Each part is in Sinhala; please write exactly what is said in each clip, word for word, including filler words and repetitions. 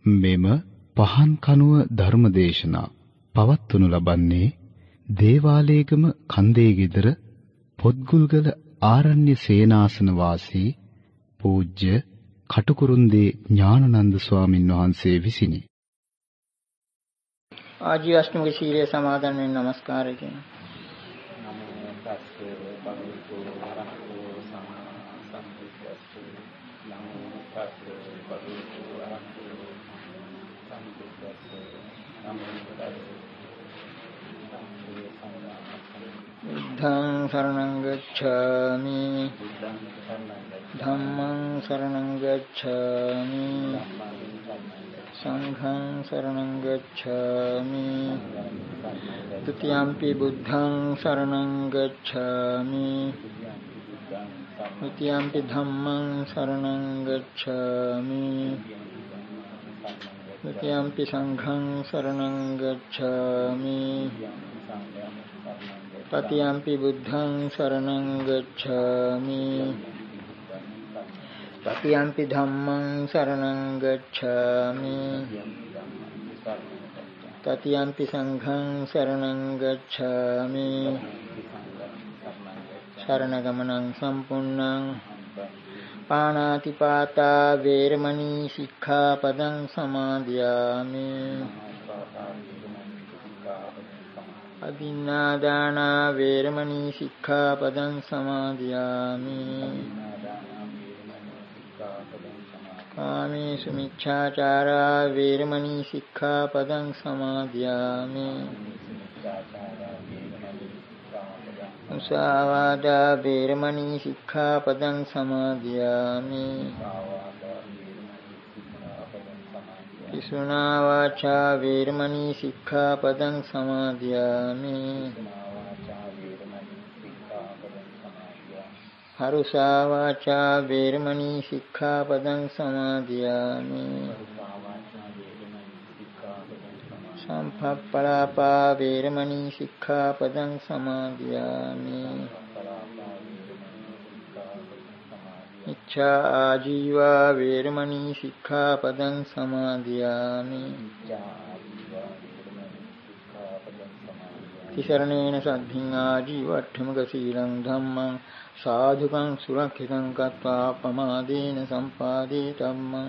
මෙම පහන් කනුව ධර්මදේශනා පවත්වනු ලබන්නේ දේවාලේගම කන්දේ ගෙදර පොත්ගුල්ගල ආරණ්‍ය සේනාසන වාසී පූජ්‍ය කටුකුරුන්දී ඥානানন্দ ස්වාමින් වහන්සේ විසිනි. ආජීවශ්‍රමික ශීලයේ සමාදන් වෙන නමස්කාරය කියනවා. නමෝ තස්සේ භගවතු වරහතෝ සම්මා සම්බුද්දස්සේ නමෝ තස්සේ භගවතු වරහතෝ සම්බුද්දස්සේ නමෝ තස්සේ බුද්ධං शरणं गच्छामि ධම්මං शरणं गच्छामि සංඝං शरणं गच्छामि द्वितीयंपि बुद्धं शरणं गच्छामि तृतीयंपि धम्मं शरणं गच्छामि तृतीयंपि संघं शरणं गच्छामि तृतीयंपि बुद्धं शरणं गच्छामि तृतीयंपि धम्मं शरणं गच्छामि तृतीयंपि संघं शरणं गच्छामि शरणगमनं सम्पूर्णं पाणातिपाता वेरमणि सिक्खापदं समादयामि अदिन्नादाना वेरमणि सिक्खापदं समादयामि कामेषु मिच्छाचारा वेरमणि सिक्खापदं समादयामि मुसावादा वेरमणि सिक्खापदं समादयामि पिसुना वाचा वेरमणि सिक्खापदं समादयामि हरुषा वाचा वेरमणि सिक्खापदं समादयामि संफप्पलापा वेरमणि सिक्खापदं समादयामि इच्छा आजीवा वेरमणि सिक्खापदं समादयामि तिसरणेन सद्धिं आजीवट्ठमकशीलं धम्मं साधुकं सुरक्षितं कत्वा पमादेन सम्पादितम्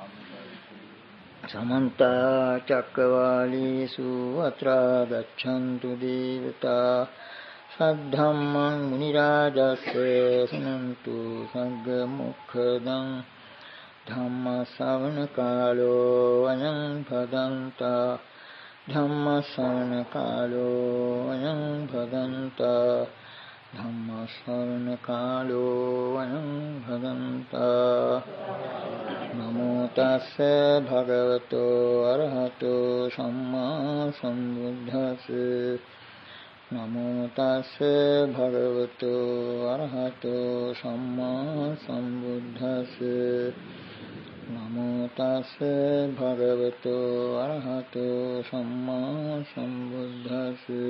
समन्त चक्रवालेषु अत्रा गच्छन्तु देवता सद्धम्मं मुनिराजस्य शृण्वन्तु सद्गमुखदं धम्मश्रवणकालो अयं भदन्ता धम्मश्रवणकालो अयं भदन्ता धम्मश्रवणकालो अयं भदन्ता नमो तस्से भगवतो अरहतो सम्मा सम्बुद्धस्से नमो तस्से भगवतो अरहतो सम्मा सम्बुद्धस्से नमो तस्से भगवतो अरहतो सम्मा सम्बुद्धस्से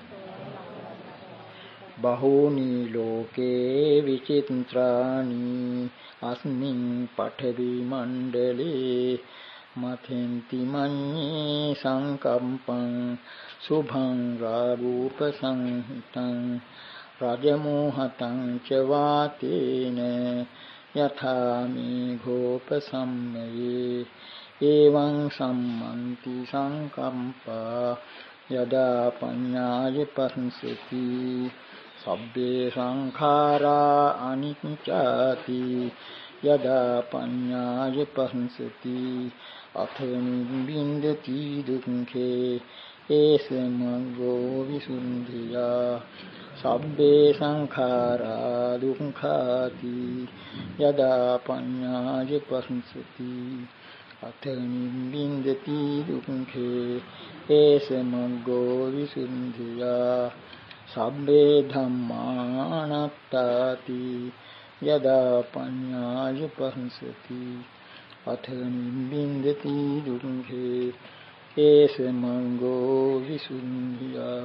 बहूनि लोके विचित्राणि अस्मिन् पठवि मण्डले मथेन्ति मन्ये संकम्पं शुभं रूपसंहितं रजमोहतं च वातेन यथा मेघोपशमये एवं सम्मन्ति संकम्पा यदा पඤ්ඤාය පස්සති සබ්බේ සංඛාරා අනිච්චාති යදා පඤ්ඤාය පස්සති අථනිබ්බින්දති දුක්ඛේ ඒසමග්ගෝ විසුද්ධියා සබ්බේ සංඛාරා දුක්ඛාති යදා පඤ්ඤාය පස්සති අථනිබ්බින්දති දුක්ඛේ ඒසමග්ගෝ විසුද්ධියා සබ්බේ ධම්මානත්තාති යදා පඤ්ඤාය පස්සති අථනිබ්බින්දති දුක්ඛේ ඒසමග්ගෝ විසුද්ධියා.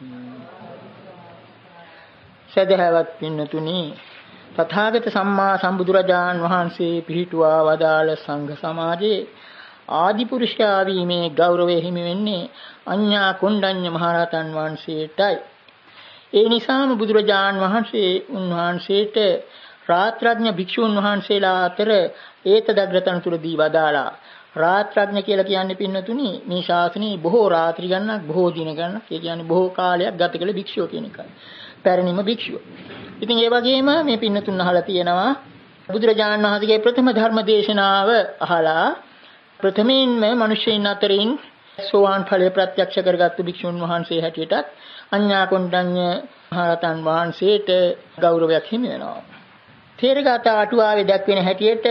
සදහවත් පින්නතුනි, තථාගත සම්මා සම්බුදුරජාන් වහන්සේ පිහිටුවා වදාළ සංඝ සමාජයේ ආදි පුරුෂයා වීමේ ගෞරවය හිමි වෙන්නේ අඤ්ඤා කොණ්ඩඤ්ඤ මහරහතන් වහන්සේටයි. ඒ නිසාම බුදුරජාන් වහන්සේ උන්වහන්සේට රාත්‍රාඥ භික්ෂුන් වහන්සේලා අතර ඒතදග්‍රතනතුරදී වදාලා. රාත්‍රාඥ කියලා කියන්නේ පින්නතුනි මේ ශාසනයේ බොහෝ රාත්‍රි ගණනක් බොහෝ දින ගණනක් ඒ කියන්නේ බොහෝ කාලයක් ගත කළ භික්ෂුව කියන එකයි. පැරණිම භික්ෂුව. ඉතින් ඒ වගේම මේ පින්නතුන් අහලා තියෙනවා බුදුරජාණන් වහන්සේගේ ප්‍රථම ධර්ම දේශනාව අහලා ප්‍රථමයෙන්ම මිනිසෙයින් අතරින් සෝවාන් ඵලය ප්‍රත්‍යක්ෂ කරගත්තු භික්ෂුන් වහන්සේ හැටියටත් අඤ්ඤා කොණ්ඩඤ්ඤ මහරහතන් වහන්සේට ගෞරවයක් හිමි වෙනවා. තේරගත අටුවාවේ දැක්වෙන හැටියට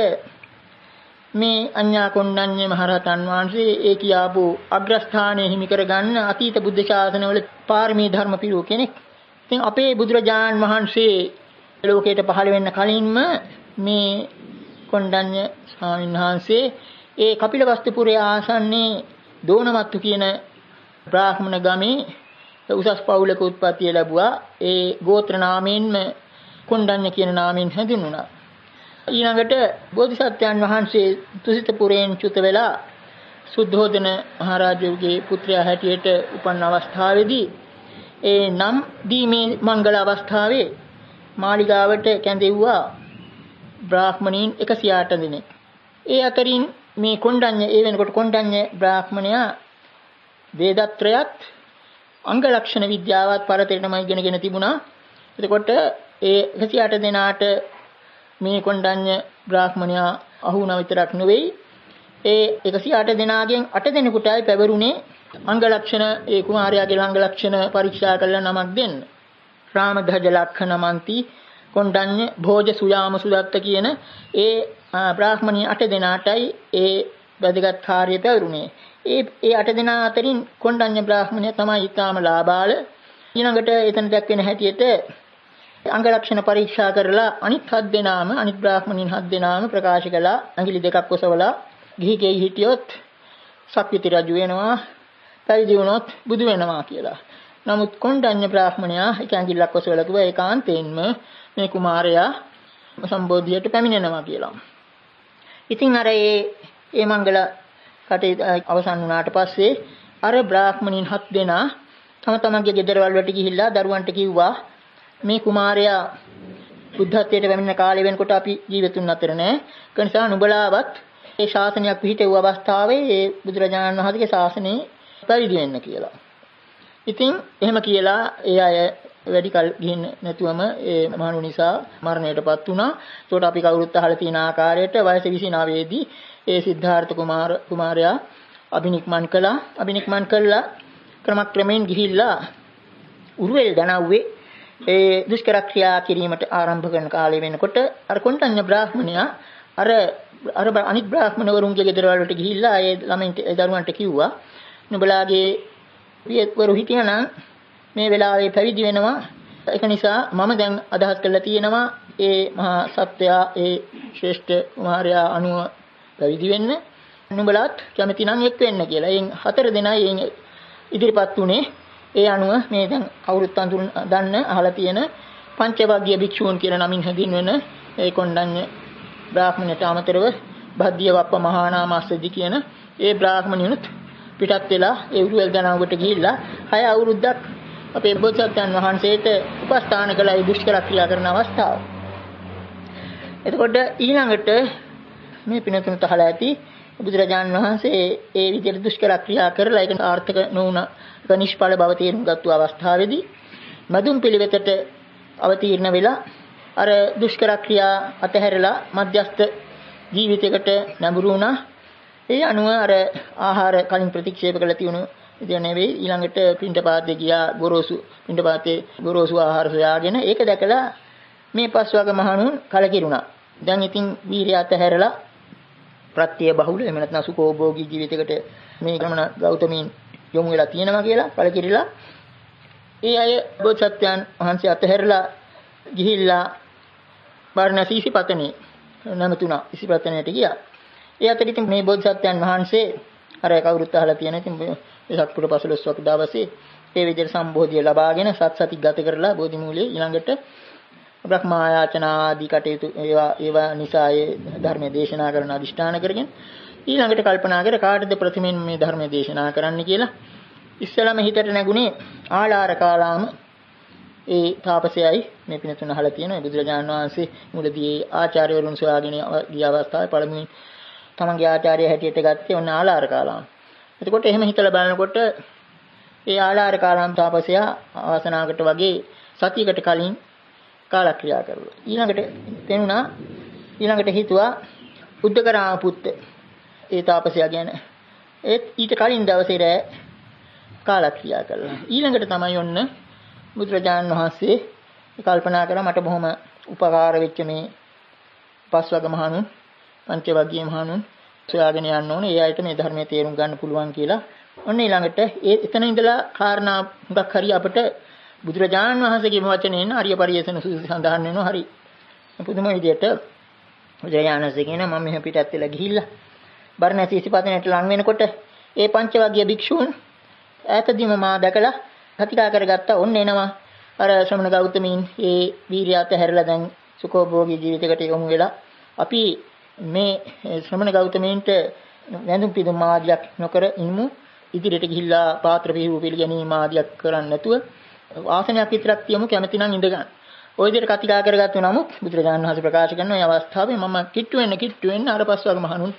මේ අඤ්ඤා කොණ්ඩඤ්ඤ මහරහතන් වහන්සේ ඒ කියාපු අග්‍රස්ථානයේ හිමි කරගන්න අතීත බුද්ධ ශාසනවල පාරමී ධර්ම පිළිව කෙනෙක්. ඉතින් අපේ බුදුරජාණන් වහන්සේ ලෝකයට පහළ වෙන්න කලින්ම මේ කොණ්ඩඤ්ඤ ස්වාමීන් වහන්සේ ඒ කපිලවස්තුපුරයේ ආසන්නයේ දෝනවත්තු කියන බ්‍රාහ්මණ ගමේ උසස් පවුලක උත්පත්තිය ලැබුවා. ඒ ගෝත්‍ර නාමයෙන්ම කොණ්ඩඤ්ඤ කියන නාමයෙන් හැඳින්වුණා. ඊළඟට බෝධිසත්වයන් වහන්සේ තුසිතපුරයෙන් චුත වෙලා සුද්ධෝදන මහරජුගේ පුත්‍රයා හැටියට උපන් අවස්ථාවේදී ඒ නම් දීමේ මංගල අවස්ථාවේ මාලිගාවට කැඳෙව්වා බ්‍රාහ්මණීන් එකසිය අට දෙනෙක්. ඒ අතරින් මේ කොණ්ඩඤ්ඤ ඒ වෙනකොට කොණ්ඩඤ්ඤ බ්‍රාහ්මණයා වේදත්‍රයත් අංග ලක්ෂණ විද්‍යාවත් පරතරටම ඉගෙනගෙන තිබුණා. එතකොට ඒ එකසිය අට දෙනාට මේ කොණ්ඩඤ්ඤ බ්‍රාහ්මණයා අහු වුණා විතරක් නෙවෙයි ඒ එකසිය අට දෙනාගෙන් අට දෙනෙකුටයි පැවරුනේ අංග ලක්ෂණ ඒ කුමාරයාගේ අංග ලක්ෂණ පරීක්ෂා කරලා නමක් දෙන්න. රාමධජ ලක්ෂණ මන්ති කොණ්ඩඤ්ඤ භෝජ සුයාම සුදත්ත කියන ඒ බ්‍රාහ්මණී අට දෙනාටයි ඒ වැදගත් කාර්යය පැවරුනේ. ඒ ඒ අට දෙනා අතරින් කොණ්ඩඤ්ඤ බ්‍රාහ්මණයා තමයි ඊටාම ලාභාල. ඊළඟට එතන දැක්වෙන හැටියට අංග ලක්ෂණ පරීක්ෂා කරලා අනිත් හත් දෙනාම අනිත් බ්‍රාහ්මණීන් හත් දෙනාම ප්‍රකාශ කළා ඇඟිලි දෙකක් ඔසවලා ගිහිගෙයි හිටියොත් සක්විති රජු වෙනවා පැවිදි වුණොත් බුදු වෙනවා කියලා. නමුත් කොණ්ඩඤ්ඤ බ්‍රාහ්මණයා එක ඇඟිල්ලක් ඔසවලා කිව්වා ඒකාන්තයෙන්ම මේ කුමාරයා සම්බෝධියට පැමිණෙනවා කියලා. ඉතින් අර ඒ ඒ මංගල කටයුතු අවසන් වුණාට පස්සේ අර බ්‍රාහ්මණීන් හත් දෙනා තම තමන්ගේ ගෙදරවල වලට ගිහිල්ලා දරුවන්ට කිව්වා මේ කුමාරයා බුද්ධත්වයට පැමිණෙන කාලය වෙනකොට අපි ජීවිතුන් අතර නැහැ. ඒ නිසා නුඹලාවත් ඒ ශාසනයක් පිහිටෙව්ව අවස්ථාවේ ඒ බුදුරජාණන් වහන්සේගේ ශාසනයේ පැවිදි වෙන්න කියලා. ඉතින් එහෙම කියලා ඒ අය වැඩි කල ගිහින් නැතුවම ඒ මහණු නිසා මරණයටපත් වුණා. ඒකට අපි කවුරුත් අහලා තියෙන ආකාරයට වයස විසි නවය දී ඒ සිද්ධාර්ථ කුමාර කුමාරයා අබිනික්මන් කළා. අබිනික්මන් කළා ක්‍රමක්‍රමයෙන් ගිහිල්ලා උරුවෙල් දනව්වේ ඒ දුෂ්කර ක්‍රියා කිරීමට ආරම්භ කරන කාලය වෙනකොට අර කොණ්ඩඤ්ඤ බ්‍රාහ්මණයා අර අර අනිත් බ්‍රාහ්මණවරුන්ගේ ගෙදරවල වලට ගිහිල්ලා ඒ ළමයින්ට ඒ දරුවන්ට කිව්වා නුඹලාගේ පියවරු හිටියනම් මේ වෙලාවේ පැවිදි වෙනවා. ඒක නිසා මම දැන් අදහස් කරලා තියෙනවා ඒ මහා සත්වයා ඒ ශ්‍රේෂ්ඨ කුමාරයා අනුව පැවිදි වෙන්න. නුඹලාත් කැමති නම් එක් වෙන්න කියලා. එයින් හතර දෙනා එයින් ඉදිරිපත් උනේ. ඒ අනුව මේ දැන් කවුරුත් අඳුන දන්න අහලා තියෙන පංචවග්ගීය භික්ෂූන් කියන නමින් හැඳින්වෙන ඒ කොණ්ඩඤ්ඤ බ්‍රාහ්මණයට අමතරව භද්දිය වප්ප මහානාමස්සදි කියන ඒ බ්‍රාහ්මණියුත් පිටත් වෙලා ඒ උරුවෙල් දනාවකට ගිහිල්ලා හය අවුරුද්දක් අපේ බෝසත්යන් වහන්සේට උපස්ථාන කළා ඒ දුෂ්කර ක්‍රියා කරන අවස්ථාව. එතකොට ඊළඟට මේ පිනතුන් තහලා ඇති බුදුරජාණන් වහන්සේ ඒ විදිහට දුෂ්කර ක්‍රියා කරලා ඒක ආර්ථක නොවුන නිෂ්ඵල බව තේරුම් ගත්ත අවස්ථාවේදී මදුම් පිළිවෙතට අවතීර්ණ වෙලා අර දුෂ්කර ක්‍රියා අතහැරලා මධ්‍යස්ථ ජීවිතයකට නැඹුරු වුණා. ඒ අනුව අර ආහාර කලින් ප්‍රතික්ෂේප කළ තියුණු ඉතින් නෙවෙයි ඊළඟට පින්ඩපාතේ ගියා ගොරෝසු පින්ඩපාතේ ගොරෝසු ආහාර සොයාගෙන ඒක දැකලා මේ පස්වග මහණුන් කලකිරුණා. දැන් ඉතින් වීර්යය අතහැරලා ප්‍රත්‍ය බහුල එහෙම නැත්නම් සුඛෝභෝගී ජීවිතයකට මේ ගමන ගෞතමීන් යොමු වෙලා තියෙනවා කියලා කලකිරිලා ඒ අය බෝසත්යන් වහන්සේ අතහැරලා ගිහිල්ලා බාරණසී ඉසිපතනේ නැමතුණා ඉසිපතනේට ගියා. ඒ අතර ඉතින් මේ බෝසත්යන් වහන්සේ අර කවුරුත් අහලා තියෙන ඉතින් වෙසක් පුර පසළොස්වක දවසේ ඒ විදිහට සම්බෝධිය ලබාගෙන සත් සති ගත කරලා බෝධි මූලයේ ඊළඟට බ්‍රහ්මායාචන ආදී කටයුතු ඒවා ඒවා නිසා ඒ ධර්මයේ දේශනා කරන අදිෂ්ඨාන කරගෙන ඊළඟට කල්පනා කර කාටද ප්‍රථමයෙන් මේ ධර්මයේ දේශනා කරන්න කියලා. ඉස්සලම හිතට නැගුණේ ආලාර කාලාම ඒ තාපසයයි මේ පිනතුන අහලා තියෙනවා. බුදුරජාණන් වහන්සේ මුලදී ආචාර්යවරුන් සොයාගෙන ගිය අවස්ථාවේ පළමුවෙන් තමන්ගේ ආචාර්ය හැටියට ගත්තේ ඔන්න ආලාර කාලාම. එතකොට එහෙම හිතලා බලනකොට ඒ ආලාර කාලාම තාපසයා ආසනාවකට වගේ සතියකට කලින් කාලක්‍රියා කරුවා. ඊළඟට තේරුණා ඊළඟට හිතුවා උද්දකරාම පුත්ත ඒ තාපසයා ගැන. ඒත් ඊට කලින් දවසේ රැ කාලක්‍රියා කළා. ඊළඟට තමයි ඔන්න බුදුරජාණන් වහන්සේ කල්පනා කළා මට බොහොම උපකාර වෙච්ච මේ පස්වග මහණුන් පංචවග්ගීය මහණුන් සොයාගෙන යන්න ඕනේ. ඒ අයට මේ ධර්මයේ තේරුම් ගන්න පුළුවන් කියලා. ඔන්න ඊළඟට ඒ එතන ඉඳලා කාරණා හුඟක් හරි අපිට බුදුරජාණන් වහන්සේගේ වචනයෙන් ආර්ය පරියේෂණ සූත්‍රය සඳහන් වෙනවා. හරි පුදුම විදියට බුදුරජාණන් වහන්සේ කියන මම මෙහෙ පිටත් වෙලා ගිහිල්ලා බර්ණැසි ඉසිපතනට ලං වෙනකොට ඒ පංචවග්ගීය භික්ෂූන් ඈතදීම මා දැකලා කතිකා කරගත්තා. ඔන්න එනවා අර ශ්‍රමණ ගෞතමීන් ඒ වීර්යයත් හැරලා දැන් සුඛෝභෝගී ජීවිතයකට යොමු වෙලා අපි මේ ශ්‍රමණ ගෞතමීන්ට වැඳුම් පිදුම් ආදියක් නොකර ඉන්නු. ඉදිරියට ගිහිල්ලා පාත්‍ර පිළිවු පිළිගැනීම ආදියක් කරන්නේ නැතුව ආසනයක් විතරක් තියමු කැමති නම් ඉඳ ගන්න. ওই විදිහට කතිකා කරගත්තු නමුත් බුදුරජාණන් වහන්සේ ප්‍රකාශ කරන මේ අවස්ථාවේ මම කිට්ටු වෙන්න කිට්ටු වෙන්න අර පස්වග මහණුන්ට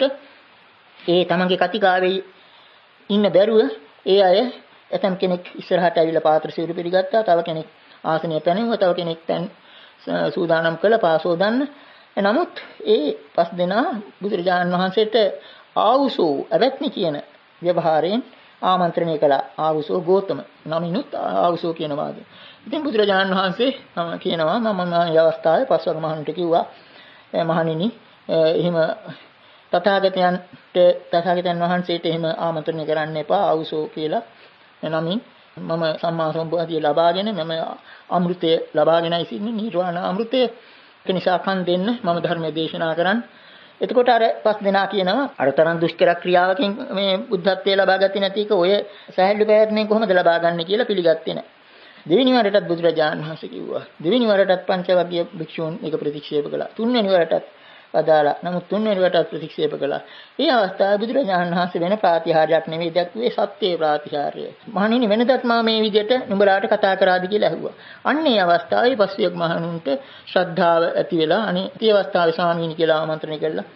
ඒ තමන්ගේ කතිකාවේ ඉන්න බැරුව ඒ අය එතම් කෙනෙක් ඉස්සරහට ඇවිල්ලා පාත්‍ර සිවුරු පිළිගත්තා. තව කෙනෙක් ආසනය පැනෙවුවා. තව කෙනෙක් දැන් සූදානම් කළ පාසෝ දන්න. නමුත් ඒ පස් දෙනා බුදුරජාණන් වහන්සේට ආවුසෝ අවැත්නි කියන ව්‍යවහාරයෙන් ආමන්ත්‍රණය කළා. ආවුසෝ ගෝතම නමිනුත් ආවුසෝ කියන වාගේ. ඉතින් බුදුරජාණන් වහන්සේ කියනවා මම මේ අවස්ථාවේ පස්වග මහණුන්ට කිව්වා මහණෙනි එහෙම තථාගතයන්ට තථාගතයන් වහන්සේට එහෙම ආමන්ත්‍රණය කරන්න එපා ආවුසෝ කියලා. නමින් මම සම්මා සම්බුද්ධිය ලබාගෙන මම අමෘතය ලබාගෙනයි සිටින්නේ නිර්වාණ අමෘතය. ඒ නිසා කන් දෙන්න මම ධර්මයේ දේශනා කරන්න. එතකොට අර පස් දෙනා කියනවා අර තරම් දුෂ්කර ක්‍රියාවකින් මේ බුද්ධත්වයේ ලබා ගත්තේ නැති එක ඔය සහැල්ලු පැවැත්මෙන් කොහොමද ලබා ගන්න කියලා පිළිගත්තේ නැහැ. දෙවෙනි වරටත් බුදුරජාණන් වහන්සේ කිව්වා. දෙවෙනි වරටත් පංචවග්ගීය භික්ෂූන් ඒක ප්‍රතික්ෂේප කළා. තුන්වෙනි වරටත් අදාලා. නමුත් තුන්වෙනි වරටත් ප්‍රතික්ෂේප කළා. මේ අවස්ථාවේ බුදුරජාණන් වහන්සේ වෙන ප්‍රාතිහාර්යයක් නෙවෙයි දැක්ුවේ සත්‍යයේ ප්‍රාතිහාර්යය. මහණෙනි වෙනදත් මා මේ විදිහට නුඹලාට කතා කරාද කියලා ඇහුවා. අන්න ඒ අවස්ථාවේ පස්වියක් මහණුන්ට ශ්‍රද්ධාව ඇති වෙලා අනේ මේ අවස්ථාවේ ස්වාමීනි කියලා ආමන්ත්‍රණය කළා.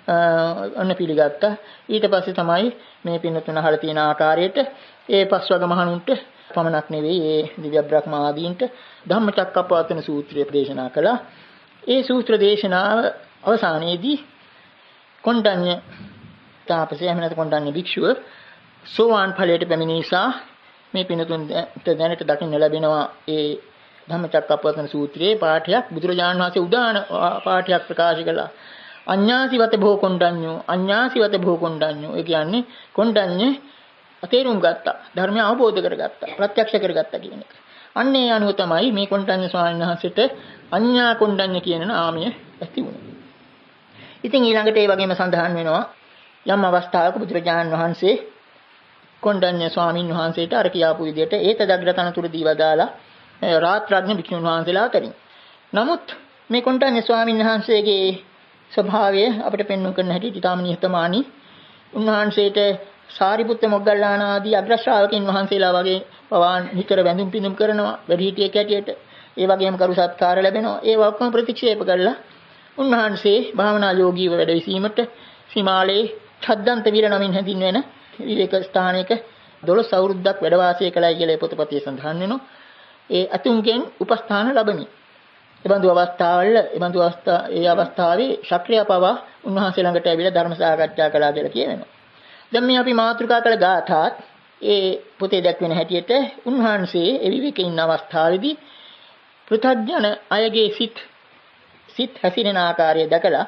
අන්න පිළිගත්තා. ඊට පස්සේ තමයි මේ පින්නතුන අහලා තියෙන ආකාරයට ඒ පස්වග මහණුන්ට පමණක් නෙවෙයි ඒ දිව්‍ය බ්‍රහ්ම ආදීන්ට ධම්මචක්කප්පවත්තන සූත්‍රය දේශනා කළා. ඒ සූත්‍ර දේශනාව අවසානයේදී කොණ්ඩඤ්ඤ තාපසය එහෙම නැත්නම් කොණ්ඩඤ්ඤ භික්ෂුව සෝවාන් ඵලයට පැමිණි නිසා මේ පිනතුන් දැනට දකින්න ලැබෙනවා ඒ ධම්මචක්කප්පවත්තන සූත්‍රයේ පාඨයක් බුදුරජාණන් වහන්සේ උදාන පාඨයක් ප්‍රකාශ කළා. අඤ්ඤාසිවත භෝ කොණ්ඩඤ්ඤෝ අඤ්ඤාසිවත භෝ කොණ්ඩඤ්ඤෝ ඒ කියන්නේ කොණ්ඩඤ්ඤ තේරුම් ගත්තා ධර්මය අවබෝධ කරගත්තා ප්‍රත්‍යක්ෂ කරගත්තා කියන එක. අන්න ඒ අනුව තමයි මේ කොණ්ඩඤ්ඤ ස්වාමීන් වහන්සේට අඤ්ඤා කොණ්ඩඤ්ඤ කියන නාමය ඇති වුණේ. ඉතින් ඊළඟට ඒ වගේම සඳහන් වෙනවා යම් අවස්ථාවක බුදුරජාණන් වහන්සේ කොණ්ඩඤ්ඤ ස්වාමීන් වහන්සේට අර කියාපු විදිහට ඒතදග්‍රතනතුරු දීවදාලා රාත්‍රාඥ භික්ෂුන් වහන්සේලා අතරින්. නමුත් මේ කොණ්ඩඤ්ඤ ස්වාමීන් වහන්සේගේ ස්වභාවය අපිට පෙන්වන්න කරන හැටි ඊටාම නිහතමානී. උන්වහන්සේට සාරිපුත්ත මොග්ගල්ලාන ආදී අග්‍ර ශ්‍රාවකින් වහන්සේලා වගේ පවා නිතර වැඳුම් පිඳුම් කරනවා වැඩිහිටියෙක් හැටියට. ඒ වගේම කරු සත්කාර ලැබෙනවා. ඒ ඔක්කොම ප්‍රතික්ෂේප කළා. උන්වහන්සේ භාවනා යෝගීව වැඩ විසීමට සිමාලේ ඡද්දන්ත විර නමින් හැඳින්වෙන විවේක ස්ථානයක දොළොස් අවුරුද්දක් වැඩ වාසය කළයි කියලා පොතපතේ සඳහන් වෙනවා. ඒ අතුන්ගෙන් උපස්ථාන ලැබෙමි. එබඳු අවස්ථාවල එබඳු අවස්ථා ඒ අවස්ථාවේ ශක්‍රිය පවා උන්වහන්සේ ළඟට ඇවිල්ලා ධර්ම සාකච්ඡා කළා කියලා කියවෙනවා. දැන් මේ අපි මාතෘකා කළ ගාථාත් ඒ පොතේ දැක්වෙන හැටියට උන්වහන්සේ ඒ විවේකේ ඉන්න අවස්ථාවේදී පෘථග්ජන අයගේ සිත් සිත් හැසිරෙන ආකාරය දැකලා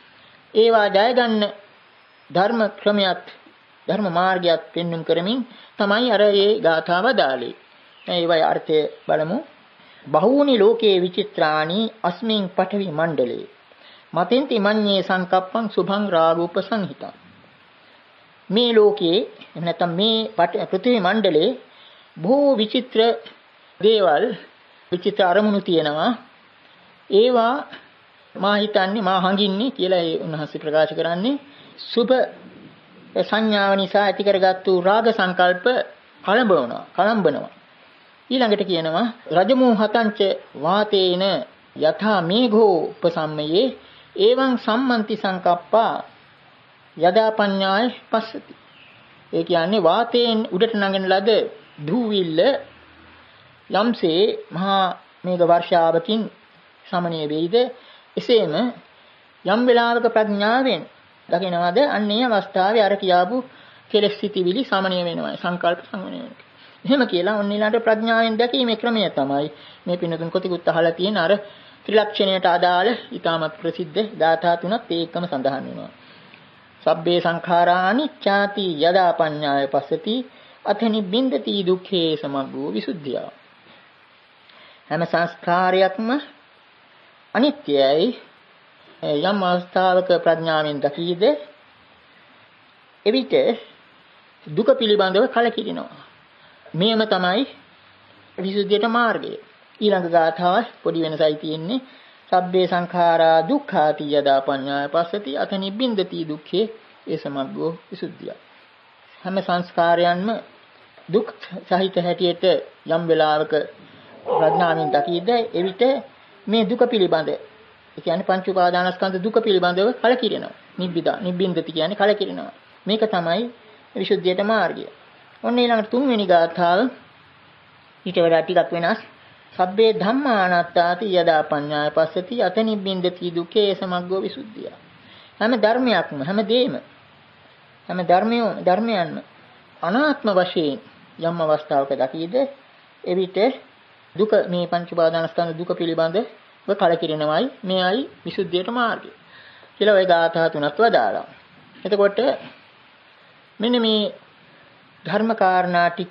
ඒවා ජය ගන්න ධර්ම ක්‍රමයක් ධර්ම මාර්ගයක් පෙන්වුම් කරමින් තමයි අර ඒ ගාථාව දාලේ. ඒවයි අර්ථය බලමු. බහූනි ලෝකේ විචිත්‍රාණි අස්මින් පඨවි මණ්ඩලේ මතෙන්ති මඤ්ඤේ සංකප්පං සුභං රාගූප සංහිතං. මේ ලෝකේ එහෙම නැත්නම් මේ පෘථිවි මණ්ඩලේ බොහෝ විචිත්‍ර දේවල් විචිත්‍ර අරමුණු තියෙනවා. ඒවා මා හිතන්නේ මා හංගින්නේ කියලා ඒ උන්වහන්සේ ප්‍රකාශ කරන්නේ සුභ සංඥාව නිසා ඇති කරගත්තු රාග සංකල්ප කලඹවනවා, කලම්බනවා. ඊළඟට කියනවා රජමෝ හතංච වාතේන යථා මේඝෝ උපසම්මයේ එවං සම්මන්ති සංකප්පා යදා පඤ්ඤාය පස්සති. ඒ කියන්නේ වාතයෙන් උඩට නගන ලද දූවිල්ල යම්සේ මහා මේඝ වර්ෂාවකින් සමනය වෙයිද එසේම යම් වෙලාවක ප්‍රඥාවෙන් දකිනවද අන්නේ අවස්ථාවේ අර කියාපු කෙලෙස් සිටිවිලි සමනය වෙනවා, සංකල්ප සමනය වෙනවා. එහෙම කියලා ඔන්න ඊළඟට ප්‍රඥාවෙන් දැකීමේ ක්‍රමය තමයි මේ පින්නතුන් කොටිකුත් අහලා තියෙන අර ත්‍රිලක්ෂණයට අදාළ ඊටමත් ප්‍රසිද්ධ ධාතා තුනක් ඒකම සඳහන් වෙනවා. සබ්බේ සංඛාරා අනිච්ඡාති යදා පඤ්ඤාය පස්සති අතනි බින්දති දුක්ඛේ සමග්ගෝ විසුද්ධිය. හැම සංස්කාරයක්ම අනිත්‍යයි. යම් අවස්ථාවක ප්‍රඥාවෙන් දකීද එවිට දුක පිළිබඳව කලකිරිනවා. මේම තමයි විසුද්ධියට මාර්ගය. ඊළඟ ගාථාව පොඩි වෙනසයි තියෙන්නේ. සබ්බේ සංඛාරා දුක්ඛාති යදා පඤ්ඤාය පස්සති අත නිබ්බින්දති දුක්ඛේ ඒ සමග්ගෝ විසුද්ධිය. හැම සංස්කාරයන්ම දුක් සහිත හැටියට යම් වෙලාවක ප්‍රඥාවෙන් දකීද එවිට මේ දුක පිළිබඳ ඒ කියන්නේ පංච උපාදානස්කන්ධ දුක පිළිබඳව කලකිරෙනවා. නිබ්බිදා නිබ්බින්දති කියන්නේ කලකිරෙනවා. මේක තමයි විසුද්ධියට මාර්ගය. ඔන්න ඊළඟට තුන්වෙනි ගාථාව ඊට වඩා ටිකක් වෙනස්. සබ්බේ ධම්මා අනාත්තාති යදා පඤ්ඤාය පස්සති අත නිබ්බින්දති දුක්ඛේ සමග්ගෝ විසුද්ධිය. හැම ධර්මයක්ම හැම දෙයක්ම හැම ධර්මයෝ ධර්මයන්ම අනාත්ම වශයෙන් යම් අවස්ථාවක දකීද එවිට දුක මේ පංච උපාදානස්කන්ධ දුක පිළිබඳව කලකිරෙනවයි මේයි විසුද්ධියට මාර්ගය කියලා ওই ගාථා තුනක් වදාළා. එතකොට මෙන්න මේ ධර්ම කාරණා ටික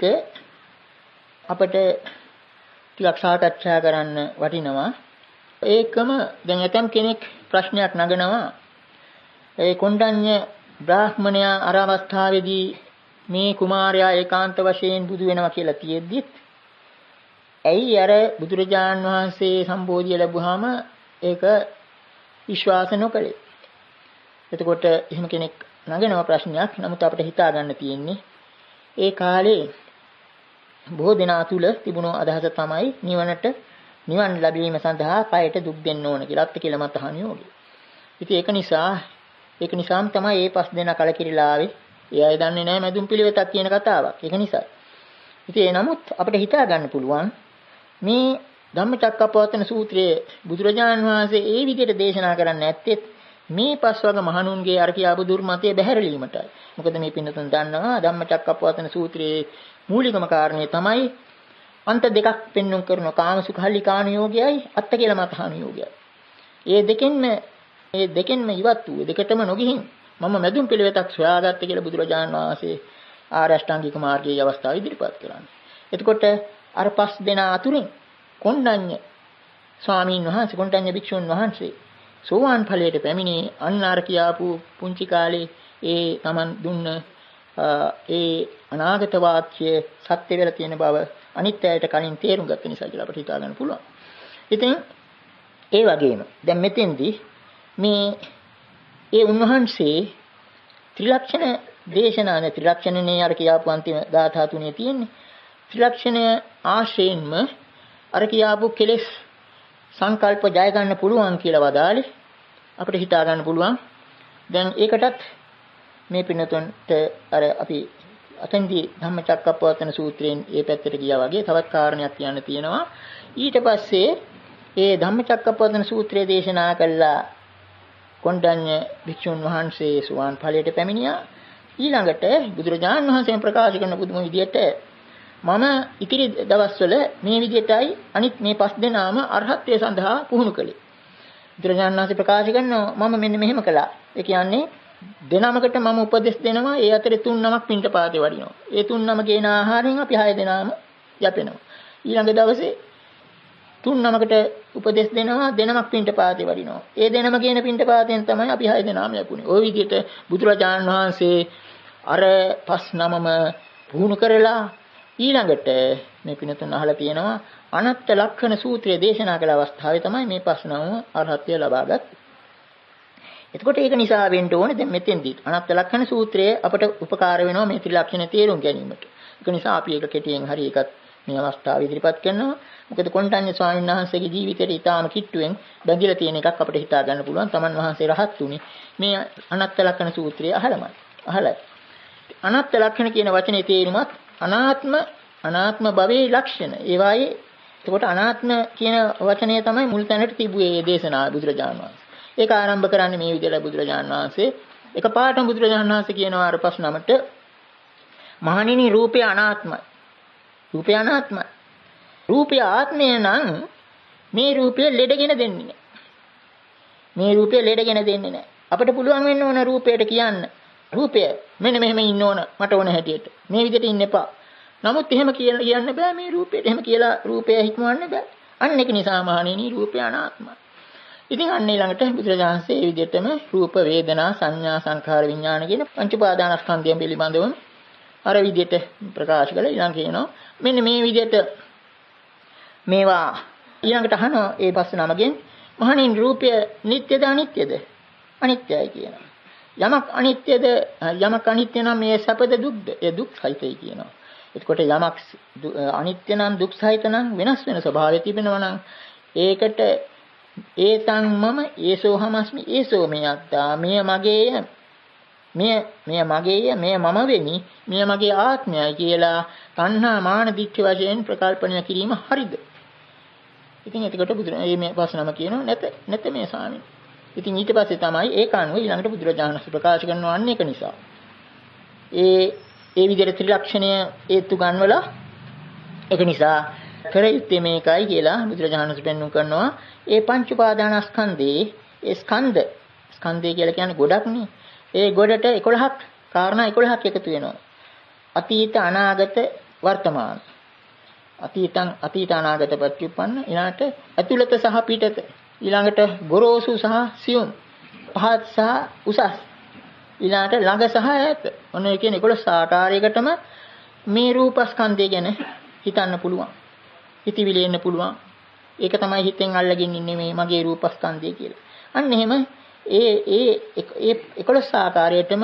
අපිට ටිකක් සාකච්ඡා කරන්න වටිනවා. ඒකම දැන් ඇතම් කෙනෙක් ප්‍රශ්නයක් නගනවා. ඒ කොණ්ඩඤ්ඤ බ්‍රාහ්මණයා අර අවස්ථාවේදී මේ කුමාරයා ඒකාන්ත වශයෙන් බුදු වෙනවා කියලා තියෙද්දිත් ඇයි අර බුදුරජාන් වහන්සේ සම්බෝධිය ලැබුවාම ඒක විශ්වාස නොකළේ? එතකොට එහෙම කෙනෙක් නගනවා ප්‍රශ්නයක්. නමුත් අපිට හිතා ගන්න තියෙන්නේ ඒ කාලේ බොහෝ දෙනා තුල තිබුණු අදහස තමයි නිවනට නිවන් ලැබීම සඳහා කයට දුක් දෙන්න ඕන කියලා අත් කියලා මත හනියෝගේ. ඉතින් ඒක නිසා ඒක නිසාම තමයි මේ පස් දෙනා කලකිරිලා ආවේ. ඒ අය දන්නේ නැහැ මැදුම් පිළිවෙතක් කියන කතාවක්. ඒක නිසා. ඉතින් ඒ නමුත් අපිට හිතා ගන්න පුළුවන් මේ ධම්මචක්කප්පවත්තන සූත්‍රයේ බුදුරජාණන් වහන්සේ ඒ විදිහට දේශනා කරන්නේ නැත්තේ මේ පස්වග මහණුන්ගේ අර කියාපු දුර්මතය බැහැරලීමටයි. මොකද මේ පින්නතුන් දන්නවා ධම්මචක්කප්පවත්තන සූත්‍රයේ මූලිකම කාරණේ තමයි අන්ත දෙකක් පෙන්වුම් කරන කාමසුඛල්ලි කාණියෝගයයි අත්ත කියලා මතහණියෝගයයි. ඒ දෙකෙන්ම ඒ දෙකෙන්ම ඉවත් වූ දෙකටම නොගිහින් මම මැදුම් පිළිවෙතක් සොයාගත්තේ කියලා බුදුරජාණන් වහන්සේ ආර්ය අෂ්ටාංගික මාර්ගයේ අවස්ථාව ඉදිරිපත් කරන්නේ. එතකොට අර පස් දෙනා අතුරින් කොණ්ඩඤ්ඤ ස්වාමීන් වහන්සේ කොණ්ඩඤ්ඤ භික්ෂුන් වහන්සේ සෝවාන් ඵලයට පැමිණි අන්න අර කියාපු පුංචි කාලේ ඒ Taman දුන්න ඒ අනාගත වාක්‍ය සත්‍ය වෙලා තියෙන බව අනිත්‍යයට කලින් තේරුම් ගත්ත නිසා කියලා අපිට හිතා ගන්න පුළුවන්. ඉතින් ඒ වගේම දැන් මෙතෙන්දී මේ ඒ උන්වහන්සේ ත්‍රිලක්ෂණ දේශනා නේ ත්‍රිලක්ෂණනේ අර කියාපු අන්තිම ගාථා තුනේ තියෙන්නේ. ත්‍රිලක්ෂණ ආශ්‍රයෙන්ම අර කියාපු කෙලෙස් සංකල්ප ජය ගන්න පුළුවන් කියලා වදාළේ අපිට හිතා ගන්න පුළුවන්. දැන් ඒකටත් මේ පින්නතුන්ට අර අපි අතෙන්දී ධම්මචක්කප්පවත්තන සූත්‍රයෙන් ඒ පැත්තට ගියා වගේ තවත් කාරණයක් කියන්න තියෙනවා. ඊට පස්සේ ඒ ධම්මචක්කප්පවත්තන සූත්‍රයේ දේශනා කළා කොණ්ඩඤ්ඤ භික්ෂුන් වහන්සේ සුවාන් ඵලයට පැමිණියා. ඊළඟට බුදුරජාණන් වහන්සේ ප්‍රකාශ කරන බුදුම විදියට මම ඉතිරි දවස්වල මේ විදියටයි අනිත් මේ පස් දෙනාම අරහත්ත්වයට සඳහා පුහුණු කළේ. බුදුරජාණන් වහන්සේ ප්‍රකාශ කරනවා මම මෙන්න මෙහෙම කළා. ඒ කියන්නේ දෙනමකට මම උපදෙස් දෙනවා. ඒ අතරේ තුන් නමක් පින්ඩපාතේ වඩිනවා. ඒ තුන් නම ගේන ආහාරයෙන් අපි හය දෙනාම යැපෙනවා. ඊළඟ දවසේ තුන් නමකට උපදෙස් දෙනවා. දෙනමක් පින්ඩපාතේ වඩිනවා. ඒ දෙනම ගේන පින්ඩපාතෙන් තමයි අපි හය දෙනාම යැපුනේ. ওই විදිහට බුදුරජාණන් වහන්සේ අර පස් නමම පුහුණු කරලා ඊළඟට මේ පිනතුන් අහලා තියෙනවා අනත්ත ලක්ෂණ සූත්‍රය දේශනා කළ අවස්ථාවේ තමයි මේ පස් නම අරහත්ත්වය ලබාගත්තේ. එතකොට ඒක නිසා වෙන්න ඕනේ දැන් මෙතෙන්දී අනාත්ම ලක්ෂණ සූත්‍රයේ අපට උපකාර වෙනවා මේ ත්‍රිලක්ෂණ තේරුම් ගැනීමට. ඒක නිසා අපි ඒක කෙටියෙන් හරි එකත් මේ අවස්ථාවේ ඉදිරිපත් කරනවා. මොකද කොණ්ඩඤ්ඤ ස්වාමීන් වහන්සේගේ ජීවිතේට ඊටාම කිට්ටුවෙන් බැඳිලා තියෙන එකක් අපිට හිතා ගන්න පුළුවන්. තමන් වහන්සේ රහත් උනේ මේ අනාත්ම ලක්ෂණ සූත්‍රය අහලමයි. අහලයි. අනාත්ම ලක්ෂණ කියන වචනේ තේරුමත් අනාත්ම අනාත්ම භවයේ ලක්ෂණ. ඒ වායේ එතකොට අනාත්ම කියන වචනය තමයි මුල් තැනට තිබුවේ මේ දේශනාව බුදුරජාණන් වහන්සේ. ඒක ආරම්භ කරන්නේ මේ විදිහට බුදුරජාණන් වහන්සේ එකපාරටම බුදුරජාණන් වහන්සේ කියනවා අර ප්‍රශ්නමට මහණෙනි රූපය අනාත්මයි. රූපය අනාත්මයි. රූපය ආත්මය නම් මේ රූපය ලෙඩගෙන දෙන්නේ නැහැ. මේ රූපය ලෙඩගෙන දෙන්නේ නැහැ. අපිට පුළුවන් වෙන්න ඕන රූපයට කියන්න. රූපය මෙන්න මෙහෙම ඉන්න ඕන මට ඕන හැටියට. මේ විදිහට ඉන්න එපා. නමුත් එහෙම කියලා කියන්න බෑ මේ රූපයට. එහෙම කියලා රූපය හික්මවන්න බෑ. අන්න ඒක නිසා මහණෙනි රූපය අනාත්මයි. ඉතින් අන්න ඊළඟට බුදුරජාණන් වහන්සේ මේ විදිහටම රූප වේදනා සංඥා සංඛාර විඥාන කියන පංච උපාදානස්කන්ධයන් පිළිබඳව අර විදිහට ප්‍රකාශ කළා. ඊළඟ කියනවා මෙන්න මේ විදිහට මේවා ඊළඟට අහනවා ඒ පස්ස නමගෙන් මහණෙනි රූපය නිට්ටයද අනිත්‍යද? අනිත්‍යයි කියනවා. යමක් අනිත්‍යද යමක් අනිත්‍ය නම් මේ සැපද දුක්ද? ඒ දුක් සහිතයි කියනවා. එතකොට යමක් අනිත්‍ය නම් දුක් සහිත නම් වෙනස් වෙන ස්වභාවය තිබෙනවා නම් ඒකට ඒතං මම ඒසෝ හමස්මි ඒසෝ මෙයත්තා මෙය මගේය මෙය මෙය මගේය මෙය මම වෙමි මෙය මගේ ආත්මයයි කියලා තණ්හා මාන දික්ඛ වශයෙන් ප්‍රකල්පණය කිරීම හරිද? ඉතින් එතකොට බුදුරජාණන් මේ ප්‍රශ්නම කියනවා නැත නැත මේ ස්වාමීන්. ඉතින් ඊට පස්සේ තමයි ඒක අනුව ඊළඟට බුදුරජාණන් ප්‍රකාශ කරනවා අන්න ඒක නිසා. ඒ ඒ විදිහට ත්‍රිලක්ෂණය හේතු ගන්නවලා ඒක නිසා කර යුත්තේ මේකයි කියලා බුදුරජාණන් පෙන්වු කරනවා. ඒ පංච උපාදානස්කන්ධේ ඒ ස්කන්ධ ස්කන්ධය කියලා කියන්නේ ගොඩක්නේ. ඒ ගොඩට එකොළහක් කාරණා එකොළහක් එකතු වෙනවා. අතීත අනාගත වර්තමාන. අතීතං අතීත අනාගත ප්‍රතිඋප්පන්න ඊළඟට ඇතුළත සහ පිටත ඊළඟට ගොරෝසු සහ සියුම් පහත් සහ උසස් ඊළඟට ළඟ සහ ඈත. ඔන්න ඒ කියන්නේ එකොළහ ආකාරයකටම මේ රූපස්කන්ධය ගැන හිතන්න පුළුවන්. හිතවිලි එන්න පුළුවන්. ඒක තමයි හිතෙන් අල්ලගෙන ඉන්නේ මේ මගේ රූපස්කන්ධය කියලා. අන්න එහෙම ඒ ඒ ඒ එකොළහ ආකාරයටම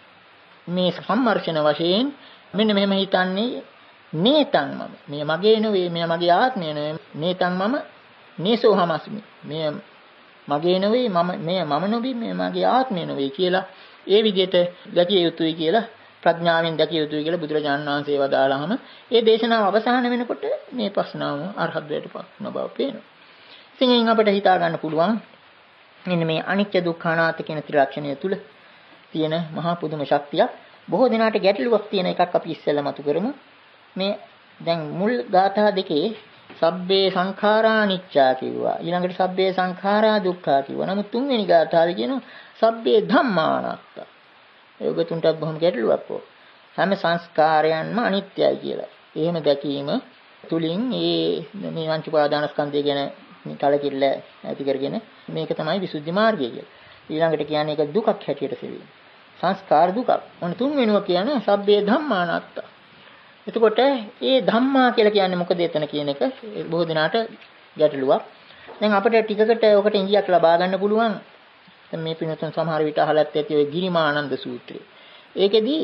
මේ සම්මර්ෂණ වශයෙන් මෙන්න මෙහෙම හිතන්නේ නේතං මම. මේ මගේ නෙවෙයි, මේ මගේ ආත්මය නෙවෙයි. නේතං මම නේසෝ හමස්මි. මේ මගේ නෙවෙයි, මම මේ මම නෙවෙයි, මේ මගේ ආත්මය නෙවෙයි කියලා ඒ විදිහට දැකිය යුතුයි කියලා ප්‍රඥාවෙන් දැකිය යුතුයි කියලා බුදුරජාණන් වහන්සේ වදාළාම ඒ දේශනාව අවසන් වෙනකොට මේ ප්‍රශ්නාව අරහත්ත්වයට පත් වෙන බව පේනවා. ඉතින් අපිට හිතා ගන්න පුළුවන් මෙන්න මේ අනිත්‍ය දුක්ඛ අනාත්ම කියන ත්‍රිලක්ෂණය තුල තියෙන මහා පුදුම ශක්තියක්. බොහෝ දිනාට ගැටලුවක් තියෙන එකක් අපි ඉස්සෙල්ලා මතු කරමු. මේ දැන් මුල් ගාථා දෙකේ සබ්බේ සංඛාරා අනිච්චා කිව්වා. ඊළඟට සබ්බේ සංඛාරා දුක්ඛා කිව්වා. නමුත් තුන්වෙනි ගාථාවේ කියනවා සබ්බේ ධම්මා අනාත්තා. ඒක තුන්ටත් බොහොම ගැටලුවක් පො. හැම සංස්කාරයන්ම අනිත්‍යයි කියලා. එහෙම දැකීම තුලින් මේ මේ පංච උපාදානස්කන්ධය ගැන කලකිරල ඇති කරගෙන මේක තමයි විසුද්ධි මාර්ගය කියලා. ඊළඟට කියන්නේ ඒක දුකක් හැටියට සෙවීම. සංස්කාර දුකක්. ඔන්න තුන්වෙනිව කියන්නේ සබ්බේ ධම්මා අනාත්තා. එතකොට මේ ධම්මා කියලා කියන්නේ මොකද එතන කියන එක බොහෝ දිනාට ගැටලුවක්. දැන් අපිට ටිකකට ඔකට ඉංගියක් ලබා ගන්න පුළුවන්. දැන් මේ පිනතුන් සමහර විට අහලත් ඇති ඔය ගිරිමානන්ද සූත්‍රය. ඒකෙදී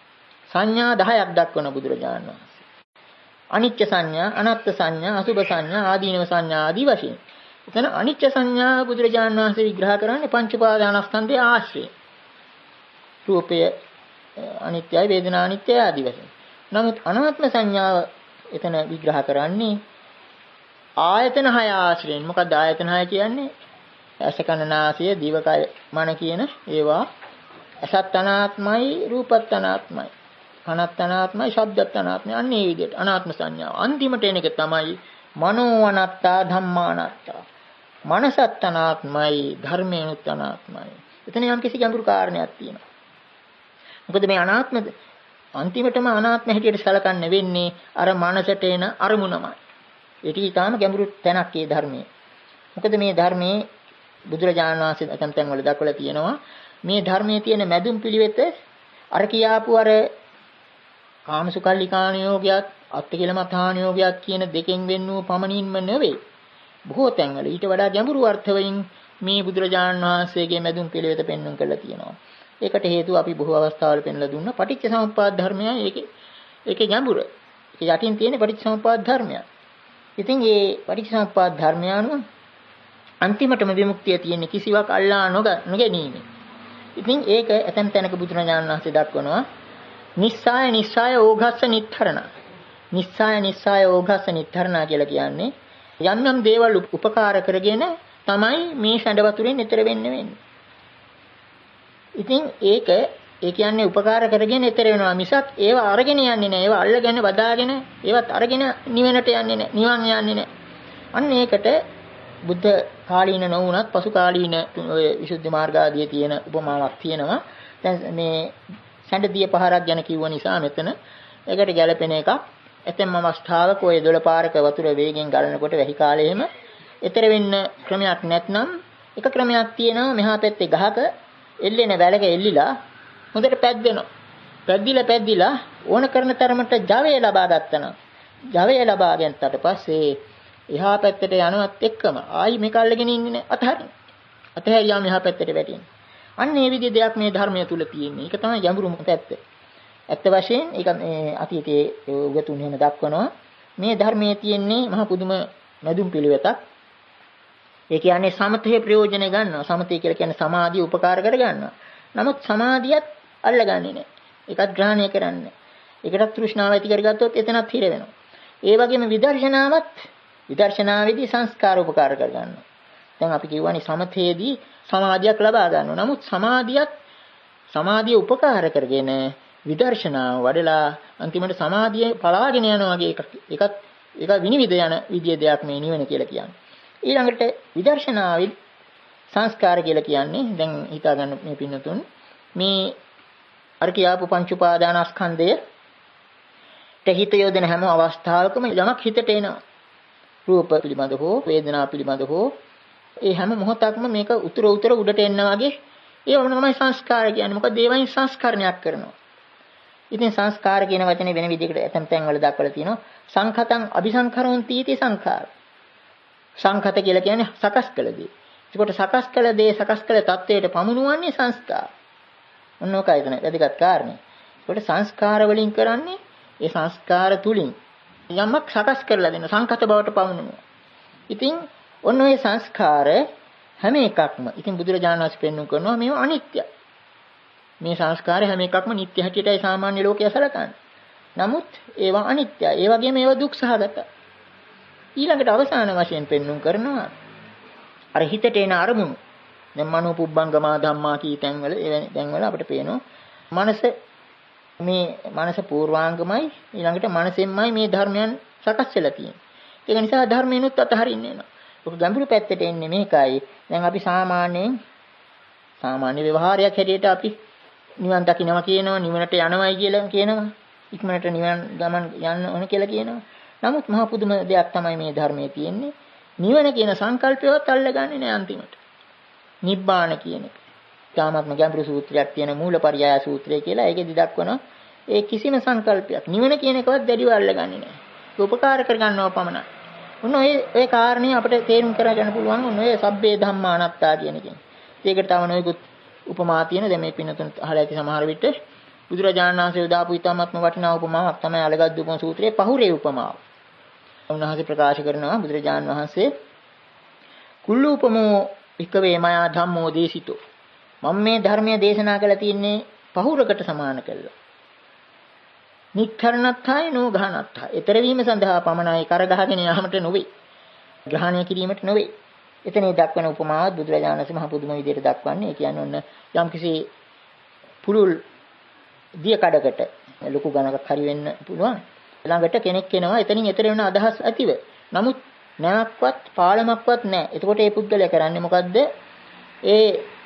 සංඥා දහයක් දක්වන බුදුරජාණන් වහන්සේ. අනිත්‍ය සංඥා, අනාත්ම සංඥා, අසුභ සංඥා, ආදීනව සංඥා ආදී වශයෙන්. එතන අනිත්‍ය සංඥා බුදුරජාණන් වහන්සේ විග්‍රහ කරන්නේ පංච උපාදානස්කන්ධයේ ආශ්‍රය. රූපය අනිත්‍යයි, වේදනා අනිත්‍යයි ආදී වශයෙන්. නමුත් අනාත්ම සංඥාව එතන විග්‍රහ කරන්නේ ආයතන හය ආශ්‍රයෙන්. මොකක්ද ආයතන හය කියන්නේ? ඇස කන නාසය දිවකය මන කියන ඒවා අසත් අනාත්මයි, රූපත් අනාත්මයි, කනත් අනාත්මයි, ශබ්දත් අනාත්මයි. අන්න ඒ විදිහට අනාත්ම සංඥාව. අන්තිමට එන එක තමයි මනෝ අනාත්තා ධම්මා අනාත්තා. මනසත් අනාත්මයි, ධර්මයනුත් අනාත්මයි. එතන යම් කිසි ගැඹුරු කාරණයක් තියෙනවා. මොකද මේ අනාත්ම අන්තිමටම අනාත්ම හැටියට සැලකන්න වෙන්නේ අර මනසට එන අරමුණමයි. ඒක ඊටාම ගැඹුරු තැනක් ඒ ධර්මයේ. මොකද මේ ධර්මයේ බුදුරජාණන් වහන්සේ ඇතම් තැන් වල දක්වලා තියෙනවා මේ ධර්මයේ තියෙන මැදුම් පිළිවෙත අර කියාපු අර කාමසුකල්ලිකාණ යෝගයක් අත්තිකිලමතාණ යෝගයක් කියන දෙකෙන් වෙන් වූ පමණින්ම නෙවෙයි. බොහෝ තැන්වල ඊට වඩා ගැඹුරු අර්ථවලින් මේ බුදුරජාණන් වහන්සේගේ මැදුම් පිළිවෙත පෙන්වන්න කළා තියෙනවා. ඒකට හේතුව අපි බොහෝ අවස්ථාවල පෙන්ලා දුන්නා පටිච්චසමුප්පාද ධර්මය. ඒකේ ඒකේ ගැඹුර. ඒක යටින් තියෙන පටිච්චසමුප්පාද ධර්මය. ඉතින් මේ පටිච්චසමුප්පාද ධර්මය අනුව අන්තිමටම විමුක්තිය තියෙන කිසිවක් අල්ලා නොගැනීම. ඉතින් ඒක ඇතැම් තැනක බුදුරජාණන් වහන්සේ දක්වනවා නිස්සාය නිස්සාය ඕඝස්ස නිත්තරණ. නිස්සාය නිස්සාය ඕඝස්ස නිත්තරණ කියලා කියන්නේ යම් යම් දේවල් උපකාර කරගෙන තමයි මේ සැඬ වතුරෙන් ඈතර වෙන්න වෙන්නේ. ඉතින් ඒක ඒ කියන්නේ උපකාර කරගෙන ඈතර වෙනවා මිසක් ඒව අරගෙන යන්නේ නැහැ. ඒව අල්ලගෙන වදාගෙන ඒවත් අරගෙන නිවනට යන්නේ නැහැ. නිවන් යන්නේ නැහැ. අන්න ඒකට බුද්ධ කාලීන නොවුනත් පසු කාලීන ඔය විසුද්ධි මාර්ග ආදී තියෙන උපමාවක් තියෙනවා. දැන් මේ සැඬදිය පහරක් ගැන කිව්ව නිසා මෙතන ඒකට ගැලපෙන එකක්. ඇතැම් අවස්ථාවක ඔය දොළ පාරක වතුර වේගෙන් ගලනකොට වැහි කාලෙෙම ඈතර වෙන්න ක්‍රමයක් නැත්නම් එක ක්‍රමයක් තියෙනවා. මෙහා පැත්තේ ගහක එල්ලෙන වැලක එල්ලිලා හොඳට පැද්දෙනවා. පැද්දිලා පැද්දිලා ඕන කරන තරමට ජවය ලබා ගන්නවා. ජවය ලබා ගන්නට පස්සේ එහා පැත්තට යනවත් එක්කම ආයි මේක අල්ලගෙන ඉන්නේ නැහැ. අතහරින්න. අතහැරියාම එහා පැත්තට වැටෙනවා. අන්න මේ විදිහේ දෙයක් මේ ධර්මය තුල තියෙන්නේ. ඒක තමයි ගැඹුරුම පැත්ත. ඇත්ත වශයෙන් ඒක මේ අතීතයේ උගතුන් එහෙම දක්වනවා. මේ ධර්මයේ තියෙන්නේ මහ පුදුම මැදුම් පිළිවෙතක්. ඒ කියන්නේ සමතේ ප්‍රයෝජන ගන්නවා. සමතේ කියලා කියන්නේ සමාධිය උපකාර කර ගන්නවා. නමුත් සමාධියත් අල්ලගන්නේ නැහැ. ඒකත් ග්‍රහණය කරන්නේ. ඒකටත් තෘෂ්ණාව ඇති කරගත්තොත් එතනත් හිර වෙනවා. ඒ වගේම විදර්ශනාවත් විදර්ශනාවේදී සංස්කාර උපකාර කර ගන්නවා. දැන් අපි කියවනේ සමතේදී සමාධියක් ලබා ගන්නවා. නමුත් සමාධියත් සමාධිය උපකාර කරගෙන විදර්ශනාව වඩලා අන්තිමට සමාධිය පලාගෙන යනවා වගේ එකක් එකත් ඒක විනිවිද යන විදිය දෙයක් මේ නිවන කියලා කියන්නේ. ඊළඟට විදර්ශනාවේ සංස්කාර කියලා කියන්නේ දැන් හිතා ගන්න මේ පින්නතුන් මේ අර කියාපු පංච උපාදානස්කන්ධය තහිත යොදන හැම අවස්ථාවකම යමක් හිතට එනවා. රූප පිළිබඳ හෝ වේදනා පිළිබඳ හෝ ඒ හැම මොහොතක්ම මේක උතුර උතුර උඩට එන්න වගේ ඒවම තමයි සංස්කාර කියන්නේ. මොකද ඒවයින් සංස්කරණයක් කරනවා. ඉතින් සංස්කාර කියන වචනේ වෙන විදිහකට ඇතම් තැන් වල දක්වලා තියෙනවා. සංඛතං අபிසංකරොන්ති इति සංඛාර. සංඛත කියලා කියන්නේ සකස් කළ දේ. ඒකට සකස් කළ දේ සකස් කළ தത്വයට පමුණුවන්නේ සංස්කාර. ඔන්න ඔකයි එතන වැදගත් කාරණේ. ඒකට සංස්කාර වලින් කරන්නේ ඒ සංස්කාර තුලින් යමක් සකස් කරලා දෙන සංකත බවට පමුණුනවා. ඉතින් ඔන්න ඔය සංස්කාර හැම එකක්ම ඉතින් බුදුරජාණන් වහන්සේ පෙන්වු කරනවා මේවා අනිත්‍යයි. මේ සංස්කාර හැම එකක්ම නිට්ටය හැටියටයි සාමාන්‍ය ලෝකයේ සැලකන්නේ. නමුත් ඒවා අනිත්‍යයි. ඒ වගේම ඒවා දුක් සහගතයි. ඊළඟට අවසාන වශයෙන් පෙන්වු කරනවා අර හිතට එන අරමුණු. දැන් මනෝ පුබ්බංගමා ධම්මා කී තැන්වල එවැනි තැන්වල අපිට පේනවා මනස මේ මනස පූර්වාංගමයි ඊළඟට මනසෙන්මයි මේ ධර්මයන් සකස් වෙලා තියෙන්නේ. ඒක නිසා ධර්මයන්ුත් අතහරින්න වෙනවා. ඔක ගැඹුරු පැත්තට එන්නේ මේකයි. දැන් අපි සාමාන්‍යයෙන් සාමාන්‍ය ව්‍යවහාරයක් හැටියට අපි නිවන් දකින්නවා කියනවා නිවනට යනවායි කියලා කියනවා. ඉක්මනට නිවන් ගමන් යන්න ඕන කියලා කියනවා. නමුත් මහා පුදුම දෙයක් තමයි මේ ධර්මයේ තියෙන්නේ. නිවන කියන සංකල්පයවත් අල්ලගන්නේ නැහැ අන්තිමට. නිබ්බාන කියන එක. තාමත්ම ගැඹුරු සූත්‍රයක් තියෙන මූලපරියාය සූත්‍රය කියලා. ඒකෙදි දක්වනවා ඒ කිසිම සංකල්පයක් නිවන කියන එකවත් දැඩිව අල්ලගන්නේ නැහැ. ඒක උපකාර කරගන්නව පමණයි. ඔන්න ඔය ඔය කාරණේ අපිට තේරුම් කරගන්න පුළුවන් ඔන්න ඔය සබ්බේ ධම්මා අනාත්තා කියන එකෙන්. ඒකට තව නොයෙකුත් උපමා තියෙන දැන් මේ පින්නතුන් අහලා ඇති සමහර විට බුදුරජාණන් වහන්සේ උදාපු ඊටමත්ම වටිනා උපමාවක් තමයි අලගද්දුපම සූත්‍රයේ පහුරේ උපමාව. උන්වහන්සේ ප්‍රකාශ කරනවා බුදුරජාණන් වහන්සේ කුල්ලූපමෝ වික්කවේ මයා ධම්මෝ දේශිතෝ මම මේ ධර්මයේ දේශනා කළා තියෙන්නේ පහුරකට සමාන කළා. නික්ඛරණත්ථය නෝඝානත්ථය. ඊතර වීම සඳහා පමණයි කරගහගෙන යාමට නොවේ. ග්‍රහණය කිරීමට නොවේ. එතනේ දක්වන උපමාවත් බුදුරජාණන් වහන්සේ මහ පුදුම විදිහට දක්වන්නේ. ඒ කියන්නේ ඔන්න යම්කිසි පුරුල් දිය කඩකට ලොකු ගණනක් හරි වෙන්න පුළුවන්. ළඟට කෙනෙක් එනවා එතනින් එතර වෙන අදහස් ඇතිව. නමුත් නැවක්වත් පාලමක්වත් නැහැ. එතකොට මේ පුද්ගලයා කරන්නේ මොකද්ද? ඒ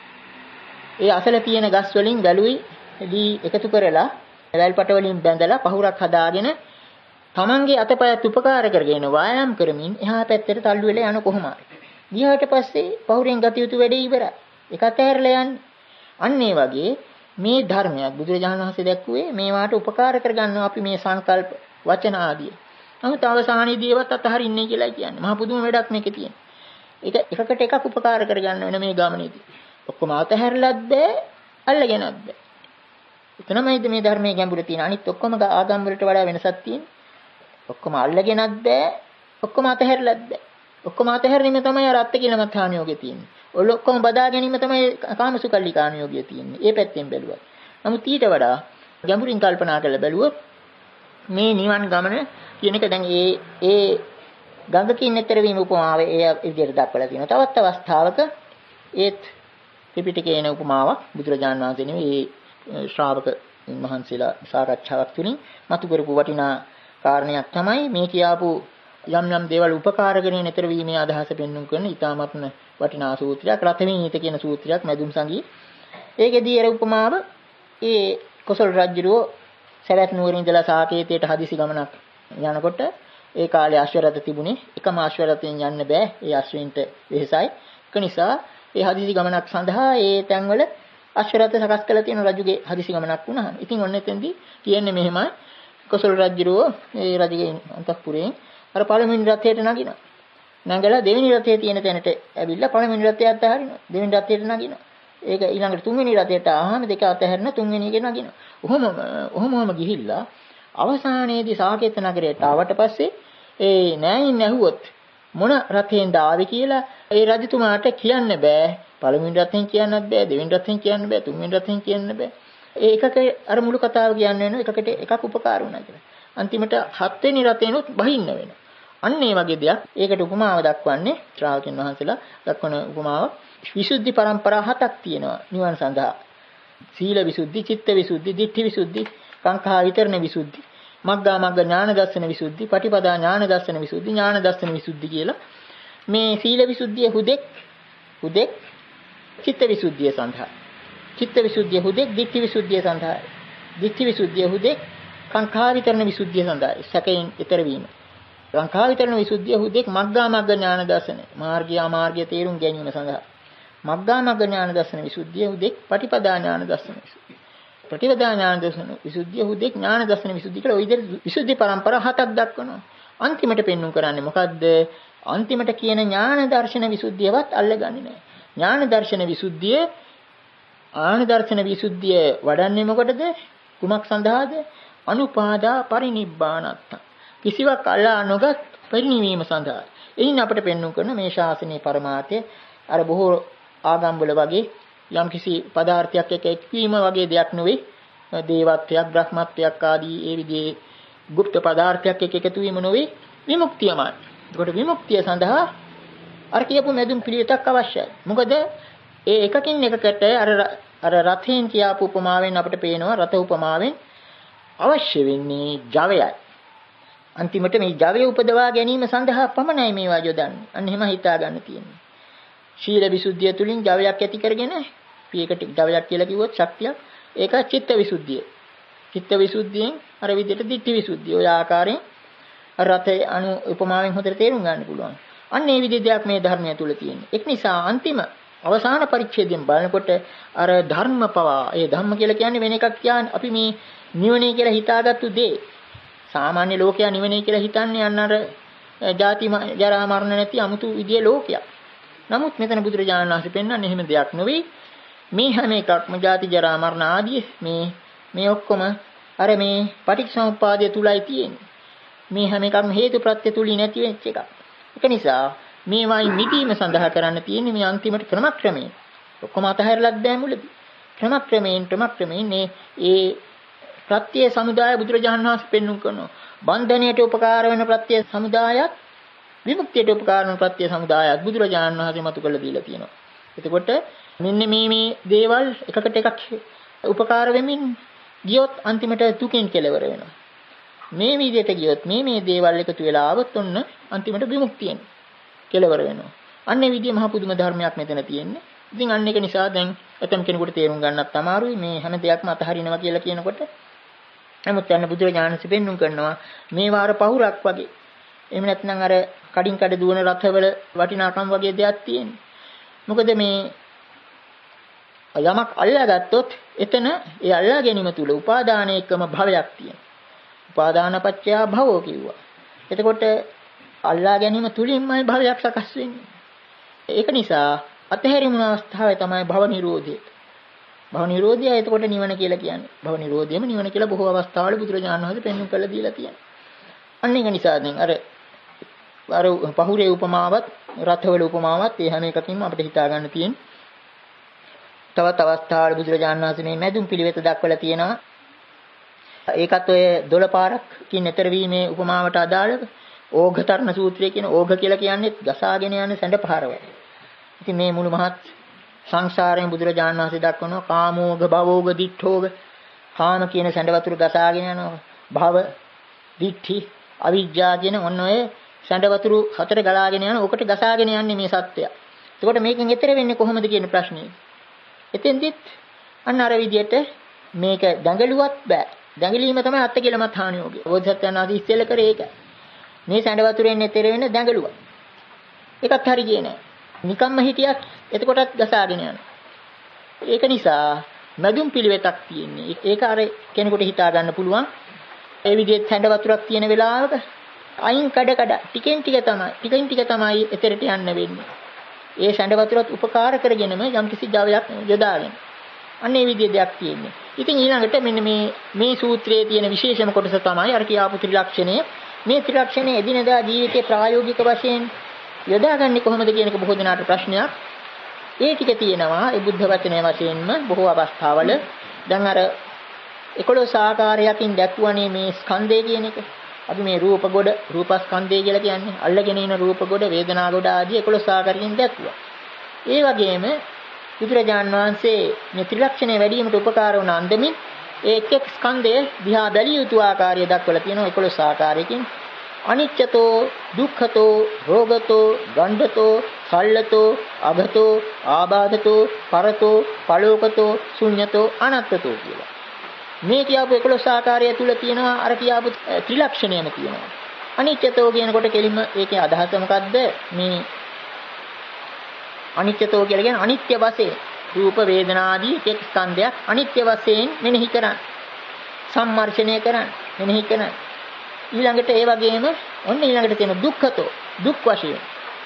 ඒ අසල තියෙන ගස් වලින් වැලුයි දී එකතු කරලා වැල්පට වලින් බැඳලා පහුරක් හදාගෙන තමන්ගේ අතපයත් උපකාර කරගෙන වායාම් කරමින් එහා පැත්තට තල්ලු වෙලා යන කොහොමද? ගියාට පස්සේ පහුරෙන් ගත යුතු වැඩේ ඉවරයි. ඒක අතහැරලා යන්නේ. අන්න ඒ වගේ මේ ධර්මයක් බුදුරජාණන් වහන්සේ දැක්ුවේ මේවාට උපකාර කරගන්නවා අපි මේ සංකල්ප වචන ආදී. නමුත් අවසානයේදී ඒවත් අතහරින්නේ කියලා කියන්නේ. මහා පුදුම වැඩක් මේකේ තියෙන. ඒක එකකට එකක් උපකාර කරගන්න වෙන මේ ගමනේදී. ඔක්කොම අතහැරලත් බෑ, අල්ලගෙනත් බෑ. එතනමයිද මේ ධර්මයේ ගැඹුර තියෙන. අනිත් ඔක්කොම ආගම් වලට වඩා වෙනසක් තියෙන්නේ. ඔක්කොම අල්ලගෙනත් බෑ, ඔක්කොම අතහැරලත් බෑ. ඔක්කොම අතහැරීම තමයි අර අත්ති කියන මථානියෝගේ තියෙන්නේ. ඔය ඔක්කොම බදා ගැනීම තමයි කාමසුකල්ලිකානියෝගය තියෙන්නේ. ඒ පැත්තෙන් බැලුවා. නමුත් ඊට වඩා ගැඹුරින් කල්පනා කරලා බැලුවොත් මේ නිවන් ගමන කියන එක දැන් ඒ ඒ ගඟකින් ඈතර වීම උපමාවේ ඒ විදිහට දක්වලා තියෙනවා. තවත් අවස්ථාවක ඒත් ත්‍රිපිටකයේ එන උපමාවක් බුදුරජාණන් වහන්සේ නෙවෙයි ඒ ශ්‍රාවක මහන්සියලා සාකච්ඡාවක් තුලින් මතු කරපු වටිනා කාරණයක් තමයි මේ කියාපු යම් යම් දේවල් උපකාර කරගෙන ඈතර වීමේ අදහස පෙන්වුම් කරන ඊ타මත්ම වටිනා සූත්‍රයක් රතවිනීත කියන සූත්‍රයක් මැදුම් සංගී. ඒකෙදී අර උපමාව ඒ කොසල් රජුරෝ සවැත් නුවරින් ඉඳලා සාකේතයට හදිසි ගමනක් යනකොට ඒ කාලේ අශ්ව රථ තිබුණේ එකම අශ්ව රථයෙන් යන්න බෑ ඒ අශ්වයින්ට වෙහසයි. ඒක නිසා ඒ හදිසි ගමනක් සඳහා ඒ තැන්වල අශ්ව රථ සකස් කරලා තියෙන රජුගේ හදිසි ගමනක් වුණා. ඉතින් ඔන්න එතෙන්දී කියන්නේ මෙහෙමයි කොසල් රජුරෝ ඒ රජුගේ අන්තఃපුරයෙන් අර පළවෙනි රථයට නගිනවා. නැගලා දෙවෙනි රථයේ තියෙන තැනට ඇවිල්ලා පළවෙනි රථය අතහරිනවා. දෙවෙනි රථයට නගිනවා. ඒක ඊළඟට තුන්වෙනි රථයට ආවම දෙක අතහැරන තුන්වෙනි එක නගිනවා. ඔහොම ඔහොමම ගිහිල්ලා අවසානයේදී සාකේත නගරයට ආවට පස්සේ ඒ නෑයින් ඇහුවොත් මොන රථයෙන්ද ආවේ කියලා ඒ රජතුමාට කියන්න බෑ. පළවෙනි රථයෙන් කියන්නත් බෑ, දෙවෙනි රථයෙන් කියන්න බෑ, තුන්වෙනි රථයෙන් කියන්න බෑ. ඒ එකක අර මුළු කතාව කියන්න වෙනවා. එකකට එකක් උපකාර වුණා කියලා. අන්තිමට හත්වෙනි රථේනොත් බහින්න වෙනවා. අන්න ඒ වගේ දෙයක්. ඒකට උපමාව දක්වන්නේ ශ්‍රාවකයන් වහන්සේලා දක්වන උපමාව විසුද්ධි පරම්පරා හතක් තියෙනවා නිවන් සඳහා. සීල විසුද්ධි, චිත්ත විසුද්ධි, ditthi විසුද්ධි, කාංකා විතරණ විසුද්ධි, මග්ගා මග්ග ඥාන දර්ශන විසුද්ධි, පටිපදා ඥාන දර්ශන විසුද්ධි, ඥාන දර්ශන විසුද්ධි කියලා මේ සීල විසුද්ධිය හුදෙක් හුදෙක් චිත්ත විසුද්ධිය සඳහා. චිත්ත විසුද්ධිය හුදෙක් ditthi විසුද්ධිය සඳහා. ditthi විසුද්ධිය හුදෙක් කාංකා විතරණ විසුද්ධිය සඳහා. සැකයෙන් ඊතර වීම. කාංකා විතරණ විසුද්ධිය හුදෙක් මග්ගා මග්ග ඥාන දර්ශන. මාර්ගය අමාර්ගය තේරුම් ගැනීම සඳහා. මග්ගා මග්ග ඥාන දර්ශන විසුද්ධිය හුදෙක් පටිපදා ඥාන දර්ශන විසුද්ධිය. ප්‍රතිපදා ඥාන දර්ශන විසුද්ධිය හුදෙක් ඥාන දර්ශන විසුද්ධිය කියලා ওই විදිහට විසුද්ධි පරම්පරා හතක් දක්වනවා. අන්තිමට පෙන්වුම් කරන්නේ මොකද්ද? අන්තිමට කියන ඥාන දර්ශන විසුද්ධියවත් අල්ලගන්නේ නැහැ. ඥාන දර්ශන විසුද්ධිය ආන දර්ශන විසුද්ධිය වඩන්නේ මොකටද? කුමක් සඳහාද? අනුපාදා පරිනිබ්බානත්ත. කිසිවක් අල්ලා නොගත් පරිනිවීම සඳහා. එයින් අපට පෙන්වුම් කරන මේ ශාසනයේ පරමාර්ථය අර බොහෝ ආගම් වල වගේ යම් කිසි පදාර්ථයක් එක්ක එක්වීම වගේ දෙයක් නෙවෙයි. දේවත්වයක්, බ්‍රහ්මත්වයක් ආදී ඒ විදිහේ গুপ্ত පදාර්ථයක් එක්ක එකතු වීම නෙවෙයි. විමුක්තියමයි. ඒකට විමුක්තිය සඳහා අර කියපු මැදුම් පිළිවෙතක් අවශ්‍යයි. මොකද ඒ එකකින් එකකට අර අර රථයෙන් කියාපු උපමාවෙන් අපිට පේනවා රථ උපමාවෙන් අවශ්‍ය වෙන්නේ ජවයයි. අන්තිමට මේ ජවය උපදවා ගැනීම සඳහා පමණයි මේවා යොදන්නේ. අන්න එහෙම හිතා ගන්න තියෙනවා. ශීල විසුද්ධිය තුලින් ජවයක් ඇති කරගෙන පියකට ජවයක් කියලා කිව්වොත් ශක්තියක්. ඒක චිත්ත විසුද්ධිය. චිත්ත විසුද්ධියෙන් අර විදිහට ditthi විසුද්ධිය. ඔය ආකාරයෙන් රථය අනු උපමාවෙන් හොඳට තේරුම් ගන්න පුළුවන්. අන්න ඒ විදිහ දෙයක් මේ ධර්මය තුල තියෙනවා. ඒක නිසා අන්තිම අවසාන පරිච්ඡේදයෙන් බලනකොට අර ධර්ම පවා ඒ ධම්ම කියලා කියන්නේ වෙන එකක් කියන්නේ අපි මේ නිවනේ කියලා හිතාගත්තු දේ. සාමාන්‍ය ලෝකයා නිවනේ කියලා හිතන්නේ අන්න අර ජාති ජරා මරණ නැති 아무තු විදිය ලෝකයක්. නමුත් මෙතන බුදුරජාණන් වහන්සේ පෙන්වන්නේ එහෙම දෙයක් නෙවෙයි. මේ හැම එකක්ම ජාති ජරා මරණ ආදී මේ මේ ඔක්කොම අර මේ පටිච්චසමුප්පාදය තුලයි තියෙන්නේ. මේ හැම එකක්ම හේතු ප්‍රත්‍ය තුලින් නැති වෙච්ච එකක්. ඒක නිසා මේවායි මිදීම සඳහා කරන්න තියෙන්නේ මේ අන්තිමට ක්‍රමක්‍රමයෙන්. ඔක්කොම අතහැරලත් බෑ මුලදී. ක්‍රමක්‍රමයෙන් ක්‍රමක්‍රමයෙන් මේ ඒ ප්‍රත්‍ය සමුදාය බුදුරජාණන් වහන්සේ පෙන්වුම් කරනවා. බන්ධනයට උපකාර වෙන ප්‍රත්‍ය සමුදායත් විමුක්තියට උපකාර වෙන ප්‍රත්‍ය සමුදායත් බුදුරජාණන් වහන්සේ මතු කරලා දීලා තියෙනවා. එතකොට මෙන්න මේ මේ දේවල් එකකට එකක් උපකාර වෙමින් ගියොත් අන්තිමට දුකෙන් කෙලවර වෙනවා. මේ විදිහට ගියොත් මේ මේ දේවල් එකතු වෙලා આવොත් ඔන්න අන්තිමට විමුක්තියෙන් කෙලවර වෙනවා. අන්නේ විදිහ මහ පුදුම ධර්මයක් මෙතන තියෙන්නේ. ඉතින් අන්න ඒක නිසා දැන් ඇතම් කෙනෙකුට තේරුම් ගන්නත් අමාරුයි මේ හැම දෙයක්ම අතහරිනවා කියලා කියනකොට. නමුත් යන බුදුරජාණන් වහන්සේ පෙන්වුම් කරනවා මේ වාර පහුරක් වගේ. එහෙම නැත්නම් අර කඩින් කඩ දුවන රථවල වටිනාකම් වගේ දෙයක් තියෙනවා. මොකද මේ යමක් අල්ලාගත්තොත් එතන ඒ අල්ලා ගැනීම තුල උපාදානයේකම භවයක් තියෙනවා. උපාදානපච්චය භවෝ කිව්වා. එතකොට අල්ලා ගැනීම තුලින්මයි භවයක් සකස් වෙන්නේ. ඒක නිසා අතහැරීම අවස්ථාවේ තමයි භව නිරෝධය. භව නිරෝධය එතකොට නිවන කියලා කියන්නේ. භව නිරෝධයම නිවන කියලා බොහෝ අවස්ථාවල බුදුරජාණන් වහන්සේ පෙන්වන්න කළා දීලා තියෙනවා. අන්න ඒක නිසා දැන් අර අර පහුරේ උපමාවත් රථවල උපමාවත් ඒ හැම එකකින්ම අපිට හිතා ගන්න තියෙන්නේ. තවත් අවස්ථාවල බුදුරජාණන් වහන්සේ මේ මැදුම් පිළිවෙත දක්වලා තියෙනවා. ඒකත් ඔය දොළ පාරක්කින් ඈතර වීමේ උපමාවට අදාළව ඕඝතරණ සූත්‍රය කියන ඕඝ කියලා කියන්නේ ගසාගෙන යන සැඬ පහරවල්. ඉතින් මේ මුළු මහත් සංසාරයෙන් බුදුරජාණන් වහන්සේ දක්වනවා කාමෝඝ භවෝඝ දිඨෝඝ. කාම කියන සැඬ වතුර ගසාගෙන යනවා. භව දිඨි අවිජ්ජා කියන ඔන්න ඔය සැඬ වතුරු හතර ගලාගෙන යන ඔකට ගසාගෙන යන්නේ මේ සත්‍යය. එතකොට මේකෙන් ඈතර වෙන්නේ කොහොමද කියන ප්‍රශ්නේ. එතෙන්දිත් අන්න අර විදියට මේක දඟලුවත් බෑ. දඟලීම තමයි අත්ති කියලා මත හානියෝගය. බෝධිසත්වයන් ආදී ඉස්සෙල්ල කරේ ඒක. මේ සැඬ වතුරෙන් ඈතර වෙන්න දඟලුවා. ඒකත් හරි ගියේ නෑ. නිකම්ම හිටියත් එතකොටත් ගසාගෙන යනවා. ඒක නිසා මැදුම් පිළිවෙතක් තියෙන්නේ. ඒක අර කෙනෙකුට හිතා ගන්න පුළුවන්. ඒ විදිහට සැඬ වතුරක් තියෙන වෙලාවක අයින් කඩ කඩ ටිකෙන් ටික තමයි ටිකෙන් ටික තමයි එතරට යන්න වෙන්නේ. ඒ සැඬ වතුරත් උපකාර කරගෙනම යම්කිසි ජවයක් යොදාගෙන. අන්න ඒ විදිහේ දෙයක් තියෙන්නේ. ඉතින් ඊළඟට මෙන්න මේ මේ සූත්‍රයේ තියෙන විශේෂම කොටස තමයි අර කියාපු ත්‍රිලක්ෂණය. මේ ත්‍රිලක්ෂණය එදිනදා ජීවිතයේ ප්‍රායෝගික වශයෙන් යොදාගන්නේ කොහොමද කියන එක බොහෝ දෙනාට ප්‍රශ්නයක්. ඒ ටික තියෙනවා ඒ බුද්ධ වචනය වශයෙන්ම බොහෝ අවස්ථාවල දැන් අර එකොළොස් ආකාරයකින් දැක්වන්නේ මේ ස්කන්ධය කියන එක. අපි මේ රූප ගොඩ රූපස්කන්ධය කියලා කියන්නේ අල්ලගෙන ඉන රූප ගොඩ වේදනා ගොඩ ආදී එකොළොස් ආකාරයෙන් දැක්වුවා. ඒ වගේම බුදුරජාන් වහන්සේ මේ ත්‍රිලක්ෂණය වැඩි වීමට උපකාර වුණ අන්දමින් ඒ එක් එක් ස්කන්ධය දිහා බැලිය යුතු ආකාරය දක්වලා තියෙනවා එකොළොස් ආකාරයකින්. අනිච්චතෝ දුක්ඛතෝ රෝගතෝ ගණ්ඨතෝ සල්ලතෝ අගතෝ ආබාධතෝ පරතෝ පලෝකතෝ ශුඤ්ඤතෝ අනත්තතෝ කියලා. මේ කියපු එකොළොස් ආකාරය තුල තියෙනවා අර කියපු ත්‍රිලක්ෂණයම තියෙනවා. අනිච්චතෝ කියනකොට කෙලින්ම ඒකේ අදහස මොකද්ද? මේ අනිච්චතෝ කියලා කියන්නේ අනිත්‍ය වශයෙන් රූප වේදනා ආදී එක් ස්කන්ධයක් අනිත්‍ය වශයෙන් මෙනෙහි කරන්න. සම්මර්ෂණය කරන්න. මෙනෙහි කරන්න. ඊළඟට ඒ වගේම ඔන්න ඊළඟට තියෙන දුක්ඛතෝ දුක් වශයෙන්.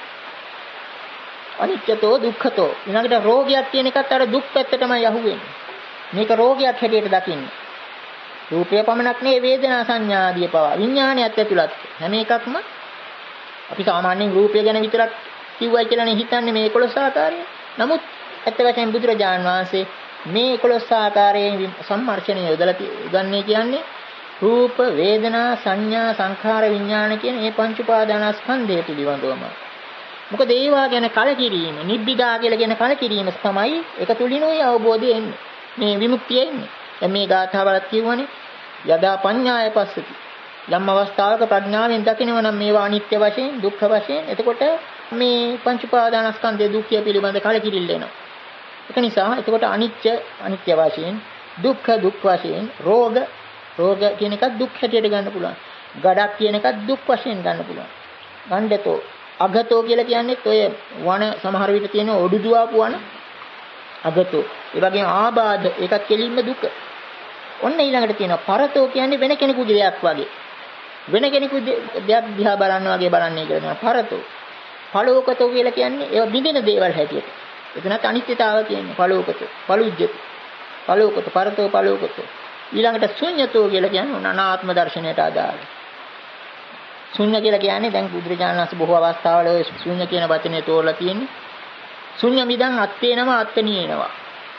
අනිච්චතෝ දුක්ඛතෝ ඊළඟට රෝගයක් කියන එකත් අර දුක් පැත්තටමයි යහුවෙන්නේ. මේක රෝගයක් හැටියට දකින්න. රූපය පමණක් නෙවෙයි වේදනා සංඥා ආදී පවා විඥානයත් ඇතුළත් හැම එකක්ම අපි සාමාන්‍යයෙන් රූපය ගැන විතරක් කිව්වයි කියලානේ හිතන්නේ මේ එකොළොස් ආකාරය. නමුත් ඇත්ත වශයෙන්ම බුදුරජාණන් වහන්සේ මේ එකොළොස් ආකාරයෙන් සම්මර්ෂණය යොදලා ගන්නේ කියන්නේ රූප වේදනා සංඥා සංඛාර විඥාන කියන මේ පංච උපාදානස්කන්ධය පිළිබඳවම. මොකද ඒවා ගැන කලකිරීම නිබ්බිදා කියලා කියන කලකිරීම තමයි ඒක තුලිනුයි අවබෝධය එන්නේ. මේ විමුක්තිය එන්නේ. දැන් මේ ගාථාවලත් කියවනේ යදා පඤ්ඤාය පස්සති. යම් අවස්ථාවක ප්‍රඥාවෙන් දකිනවා නම් මේවා අනිත්‍ය වශයෙන් දුක්ඛ වශයෙන් එතකොට මේ පංච උපාදානස්කන්ධයේ දුක්ඛය පිළිබඳ කලකිරිල්ල එනවා. ඒක නිසා එතකොට අනිත්‍ය අනිත්‍ය වශයෙන් දුක්ඛ දුක් වශයෙන් රෝග රෝග කියන එකත් දුක් හැටියට ගන්න පුළුවන්. ගඩක් කියන එකත් දුක් වශයෙන් ගන්න පුළුවන්. ගණ්ඩතෝ අගතෝ කියලා කියන්නේත් ඔය වන සමහර විට තියෙන ඔඩුදුවාපු වන අගතෝ. ඒ වගේම ආබාධ ඒකත් කෙලින්ම දුක. ඔන්න ඊළඟට තියෙනවා පරතෝ කියන්නේ වෙන කෙනෙකුගේ දෙයක් වගේ. වෙන කෙනෙකුගේ දෙයක් දිහා බලන්න වගේ බලන්නේ කියලා කියනවා පරතෝ. පලෝකතෝ කියලා කියන්නේ ඒව බිඳින දේවල් හැටියට. එතනත් අනිත්‍යතාව කියන්නේ පලෝකතෝ. පලුජ්ජත. පලෝකතෝ පරතෝ පලෝකතෝ. ඊළඟට ශුන්‍යතෝ කියලා කියන්නේ අනාත්ම දර්ශනයට අදාළ. ශුන්‍ය කියලා කියන්නේ දැන් බුදුරජාණන් වහන්සේ බොහෝ අවස්ථාවල ඔය ශුන්‍ය කියන වචනේ තෝරලා තියෙන්නේ. ශුන්‍ය මිදං අත්තේනම අත්තනියනවා.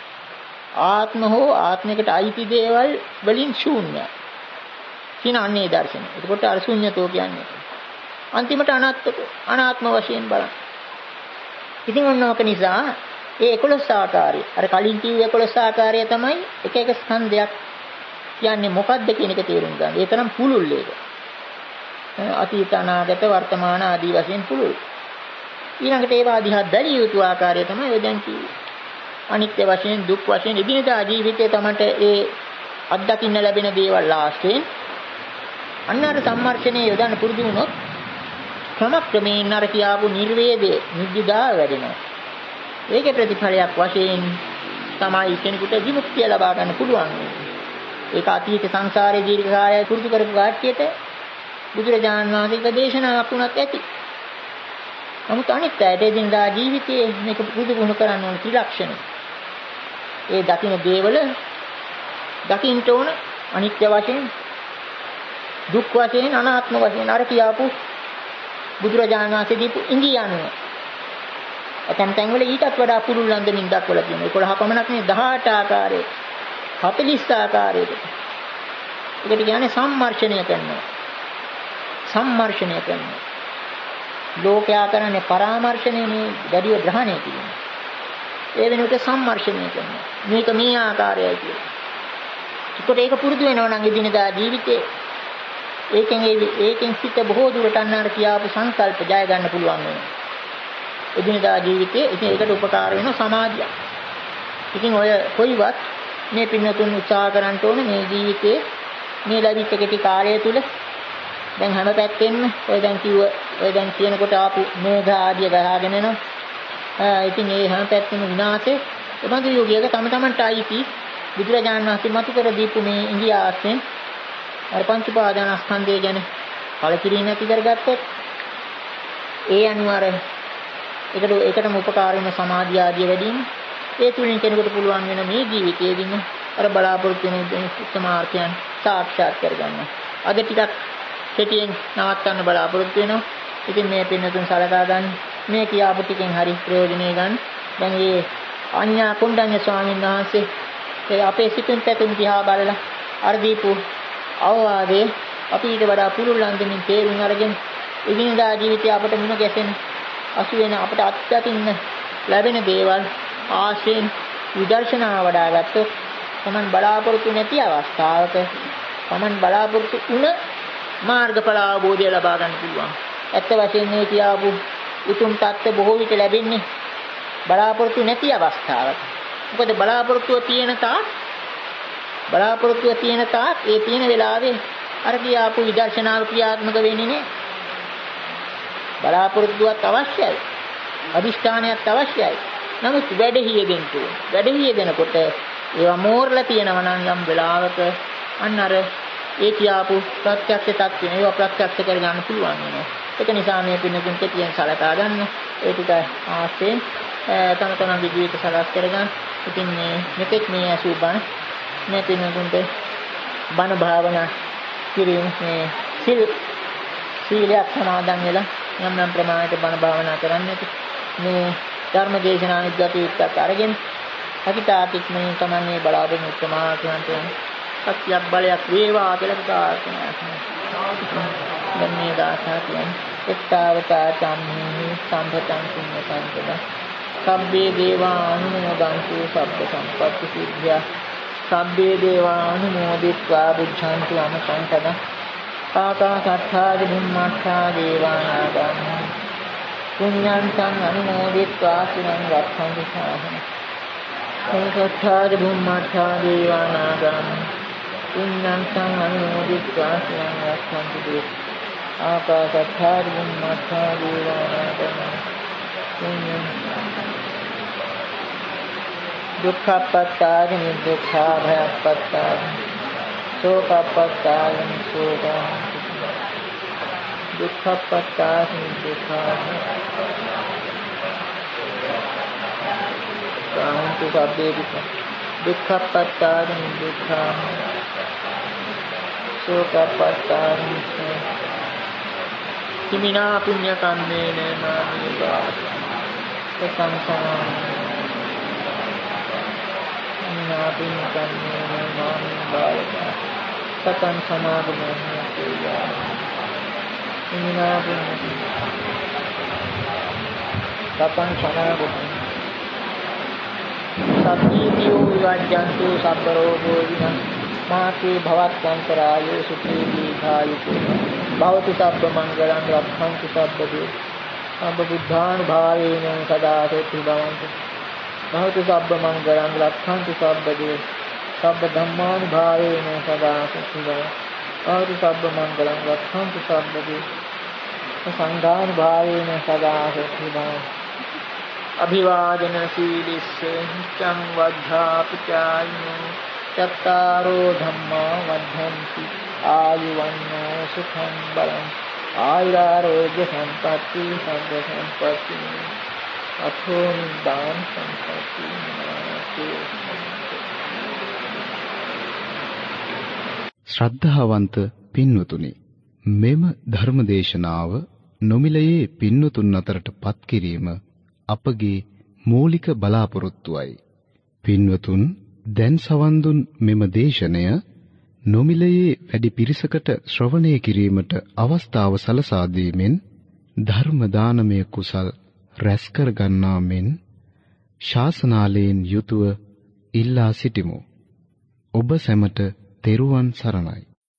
ආත්ම හෝ ආත්මයකට අයිති දේවල් වලින් ශූන්‍යයි. කියන අන්නේ දර්ශනය. එතකොට අර ශුන්‍යතෝ කියන්නේ. අන්තිමට අනාත්ම අනාත්ම වශයෙන් බලන්න. ඉතින් ඔන්නෝක නිසා ඒ එකොළොස් ආකාරය අර කලින් කිව්ව එකොළොස් ආකාරය තමයි එක එක ස්කන්ධයක් කියන්නේ මොකක්ද කියන එක තේරුම් ගන්න. ඒ තරම් පුළුල් ඒක. අතීත අනාගත වර්තමාන ආදී වශයෙන් පුළුල්. ඊළඟට ඒවා දිහා බැලිය යුතු ආකාරය තමයි ඔය දැන් කිව්වේ. අනිත්‍ය වශයෙන් දුක් වශයෙන් එදිනෙදා ජීවිතයේ තමන්ට ඒ අත්දකින්න ලැබෙන දේවල් ආශ්‍රයෙන් අන්න අර සම්මර්ෂණයේ යොදන්න පුරුදු වුණොත් ක්‍රමක්‍රමයෙන් අර කියාපු නිර්වේදයේ නිබ්බිදා වැඩෙනවා. ඒකේ ප්‍රතිඵලයක් වශයෙන් තමයි කෙනෙකුට විමුක්තිය ලබා ගන්න පුළුවන්. ඒක අතීත සංසාරයේ දීර්ඝ කාලයක් පුරුදු කරපු කාට්ටියට බුදුරජාණන් වහන්සේගේ දේශනාවක් වුණත් ඇති. නමුත් අනිත් ඇයට එදිනදා ජීවිතයේ මේක පුරුදු වුණ කරන්න ඕන ත්‍රිලක්ෂණ. ඒ දකින්න දේවල දකින්න ඕන අනිත්‍ය වශයෙන්, දුක් වශයෙන්, අනාත්ම වශයෙන් අර කියාපු බුදුරජාණන් වහන්සේ දීපු ඉඟි යනුව. ඇතැම් තැන්වල ඊටත් වඩා පුළුල් අන්දමින් දක්වලා තියෙනවා. එකොළහ පමණක් නේ දහඅට ආකාරයේ හතළිස් ආකාරයකට. ඒකට කියන්නේ සම්මර්ෂණය කරනවා. සම්මර්ෂණය කරනවා. ලෝකයා කරන්නේ පරාමර්ශණය නේ දැඩිව ග්‍රහණය කිරීම. ඒ වෙනුවට සම්මර්ෂණය කරනවා. මේක මේ ආකාරයයි කියලා. ඒකට ඒක පුරුදු වෙනවා නම් එදිනදා ජීවිතේ ඒකෙන් ඒකෙන් සිට බොහෝ දුරට අන්නාර කියාපු සංකල්ප ජය ගන්න පුළුවන් වෙනවා. එදිනදා ජීවිතේ ඉතින් ඒකට උපකාර වෙන සමාධිය. ඉතින් ඔය කොයිවත් මේ පින්නතුන් උත්සාහ කරන්න ඕනේ මේ ජීවිතේ මේ ලැබිච්ච කෙටි කාලය තුල දැන් හැම පැත්තෙම ඔය දැන් කිව්ව ඔය දැන් කියනකොට ආපු මේඝ ආදිය ගහගෙන එනවා. ඉතින් මේ හැම පැත්තෙම විනාශේ එබඳු යෝගියක තම තමන්ට අයිති බුදුරජාණන් වහන්සේ මතු කර දීපු මේ ඉන්දියාවෙන් අර පංච උපාදානස්කන්ධය ගැන කලකිරීම ඇති කරගත්තොත් ඒ අනුව අර ඒකට ඒකටම උපකාර වෙන සමාධිය ආදිය වැඩිම ඒ තුලින් කෙනෙකුට පුළුවන් වෙන මේ ජීවිතයේදීම අර බලාපොරොත්තු වෙන උත්තමාර්ථයන් සාක්ෂාත් කරගන්න. අද ටිකක් කෙටියෙන් නවත්තන්න බලාපොරොත්තු වෙනවා. ඉතින් මේ පින්නතුන් සලකා ගන්න මේ කියාපු ටිකෙන් හරි ප්‍රයෝජනෙ ගන්න. දැන් මේ අඤ්ඤා කුණ්ඩඤ්ඤ ස්වාමීන් වහන්සේ ඒ අපේ සිතුම් පැතුම් දිහා බලලා අර දීපු අවවාදේ අපි ඊට වඩා පුළුල් අන්දමින් තේරුම් අරගෙන එදිනදා ජීවිතය අපට මුණ ගැසෙන අසු වෙන අපට අත්දකින්න ලැබෙන දේවල් ආශ්‍රයෙන් විදර්ශනා වඩා ගත්තොත් තමන් බලාපොරොත්තු නැති අවස්ථාවක තමන් බලාපොරොත්තු වුණ මාර්ගඵල අවබෝධය ලබා ගන්න පුළුවන්. ඇත්ත වශයෙන්ම මේ කියාපු උතුම් தත්ත්ව බොහෝ විට ලැබෙන්නේ බලාපොරොත්තු නැති අවස්ථාවක. මොකද බලාපොරොත්තුව තියෙන තාක් බලාපොරොත්තුව තියෙන තාක් ඒ තියෙන වෙලාවේ අර කියාපු විදර්ශනාව ක්‍රියාත්මක වෙන්නේ නැහැ. බලාපොරොත්තුවක් අවශ්‍යයි. අදිෂ්ඨානයක් අවශ්‍යයි. නමුත් වැඩෙහි යෙදෙන්න ඕන. වැඩෙහි යෙදෙනකොට ඒවා මෝරලා තියෙනවා නම් යම් වෙලාවක අන්න අර ඒ කියාපු ප්‍රත්‍යක්ෂ තත්ත්වය ඒවා ප්‍රත්‍යක්ෂ කර ගන්න පුළුවන් වෙනවා. ඒක නිසා මේ පින්නකින් කෙටියෙන් සලකා ගන්න. ඒ ටික ආස්තෙන් තම තමන්ගේ ජීවිත සලස් කරගන්න. ඉතින් මේ මෙතෙක් මේ අසු බණ මේ පින්නකුන්ට බණ භාවනා කිරීම මේ සිල් සීලයක් සමාදන් වෙලා යම් යම් ප්‍රමාණයට බණ භාවනා කරන්නේ මේ ධර්ම දේශනා නිග්ගතියත් අරගෙන අකිතාටික් මේ තමන්නේ බලාගෙන උත්තමා කියන්ට සත්‍යයක් බලයක් වේවා කියලා ප්‍රාර්ථනා කරනවා. දැන් මේ ගාථා කියන්නේ එක්තාවතා චම්මේ සම්පතං පුඤ්ඤසංකද සබ්බේ දේවා අනුමෝදන්තු සබ්බ සම්පත්ති සිද්ධා සබ්බේ දේවා අනුමෝදිත්වා බුද්ධන්තු අමසංකද ආකාශත්ථා බුම්මත්ථා දේවානාගම් පුඤ්ඤන්තං අනුමෝදිත්වා සිරං රක්ඛන්තු ශාසන ආකාශත්ථා බුම්මත්ථා දේවානාගම් පුඤ්ඤන්තං අනුමෝදිත්වා සිරං රක්ඛන්තු දේ ආකාශත්ථා බුම්මත්ථා දේවානාගම් පුඤ්ඤං දුක්ඛප්පත්තාය නිදුක්ඛා භයප්පත්තාය සෝකප්පත්තාය සෝකං දුක්ඛප්පත්තාය නිදුක්ඛා කාන්තු සබ්බේ දුක්ඛප්පත්තාය නිදුක්ඛා සෝකප්පත්තාය කිමිනා පුඤ්ඤ කම්මේන මාමිවා සංසාරං නාපින් කන්නේ මාමි බාලක සතං සමාගමෝ හේයා ඉනාපින් සතං සමාගමෝ සත්‍යීතියෝ විවජ්ජන්තු සබ්බ රෝගෝ වින මාතේ භවත්වන්තරායෝ සුඛී දීඝායුකෝ භවතු සබ්බ මංගලං රක්ඛන්තු සබ්බදේ සබ්බ බුද්ධානුභාවේන සදා සොත්ති භවන්තු භවතු සබ්බ මංගලං රක්ඛන්තු සබ්බදේ සබ්බ ධම්මානුභාවේන සදා සොත්ති භවතු සබ්බ මංගලං රක්ඛන්තු සබ්බදේ සංඝානුභාවේන සදා සොත්ති භවන්තු අභිවාදන සීලිස්ස නිච්ඡං වද්ධාපචායිනෝ චත්තාරෝ ධම්මා වද්ධන්ති ආයුවන්නෝ සුඛං බලං ආයුරාරෝග්‍ය සම්පatti සබ්බ සම්පatti අතෝ නිදාන සම්පatti නාතේ. ශ්‍රද්ධාවන්ත පින්වතුනි, මෙම ධර්මදේශනාව නොමිලයේ පින්වතුන් අතරට පත් කිරීම අපගේ මූලික බලාපොරොත්තුවයි. පින්වතුන් දැන් සවන් දුන් මෙම දේශනය නොමිලයේ වැඩි පිරිසකට ශ්‍රවණය කිරීමට අවස්ථාව සලසා දීමෙන් ධර්ම දානමය කුසල් රැස් කර ගන්නා මෙන් ශාසනාලයෙන් යුතුව ඉල්ලා සිටිමු. ඔබ සැමට තෙරුවන් සරණයි.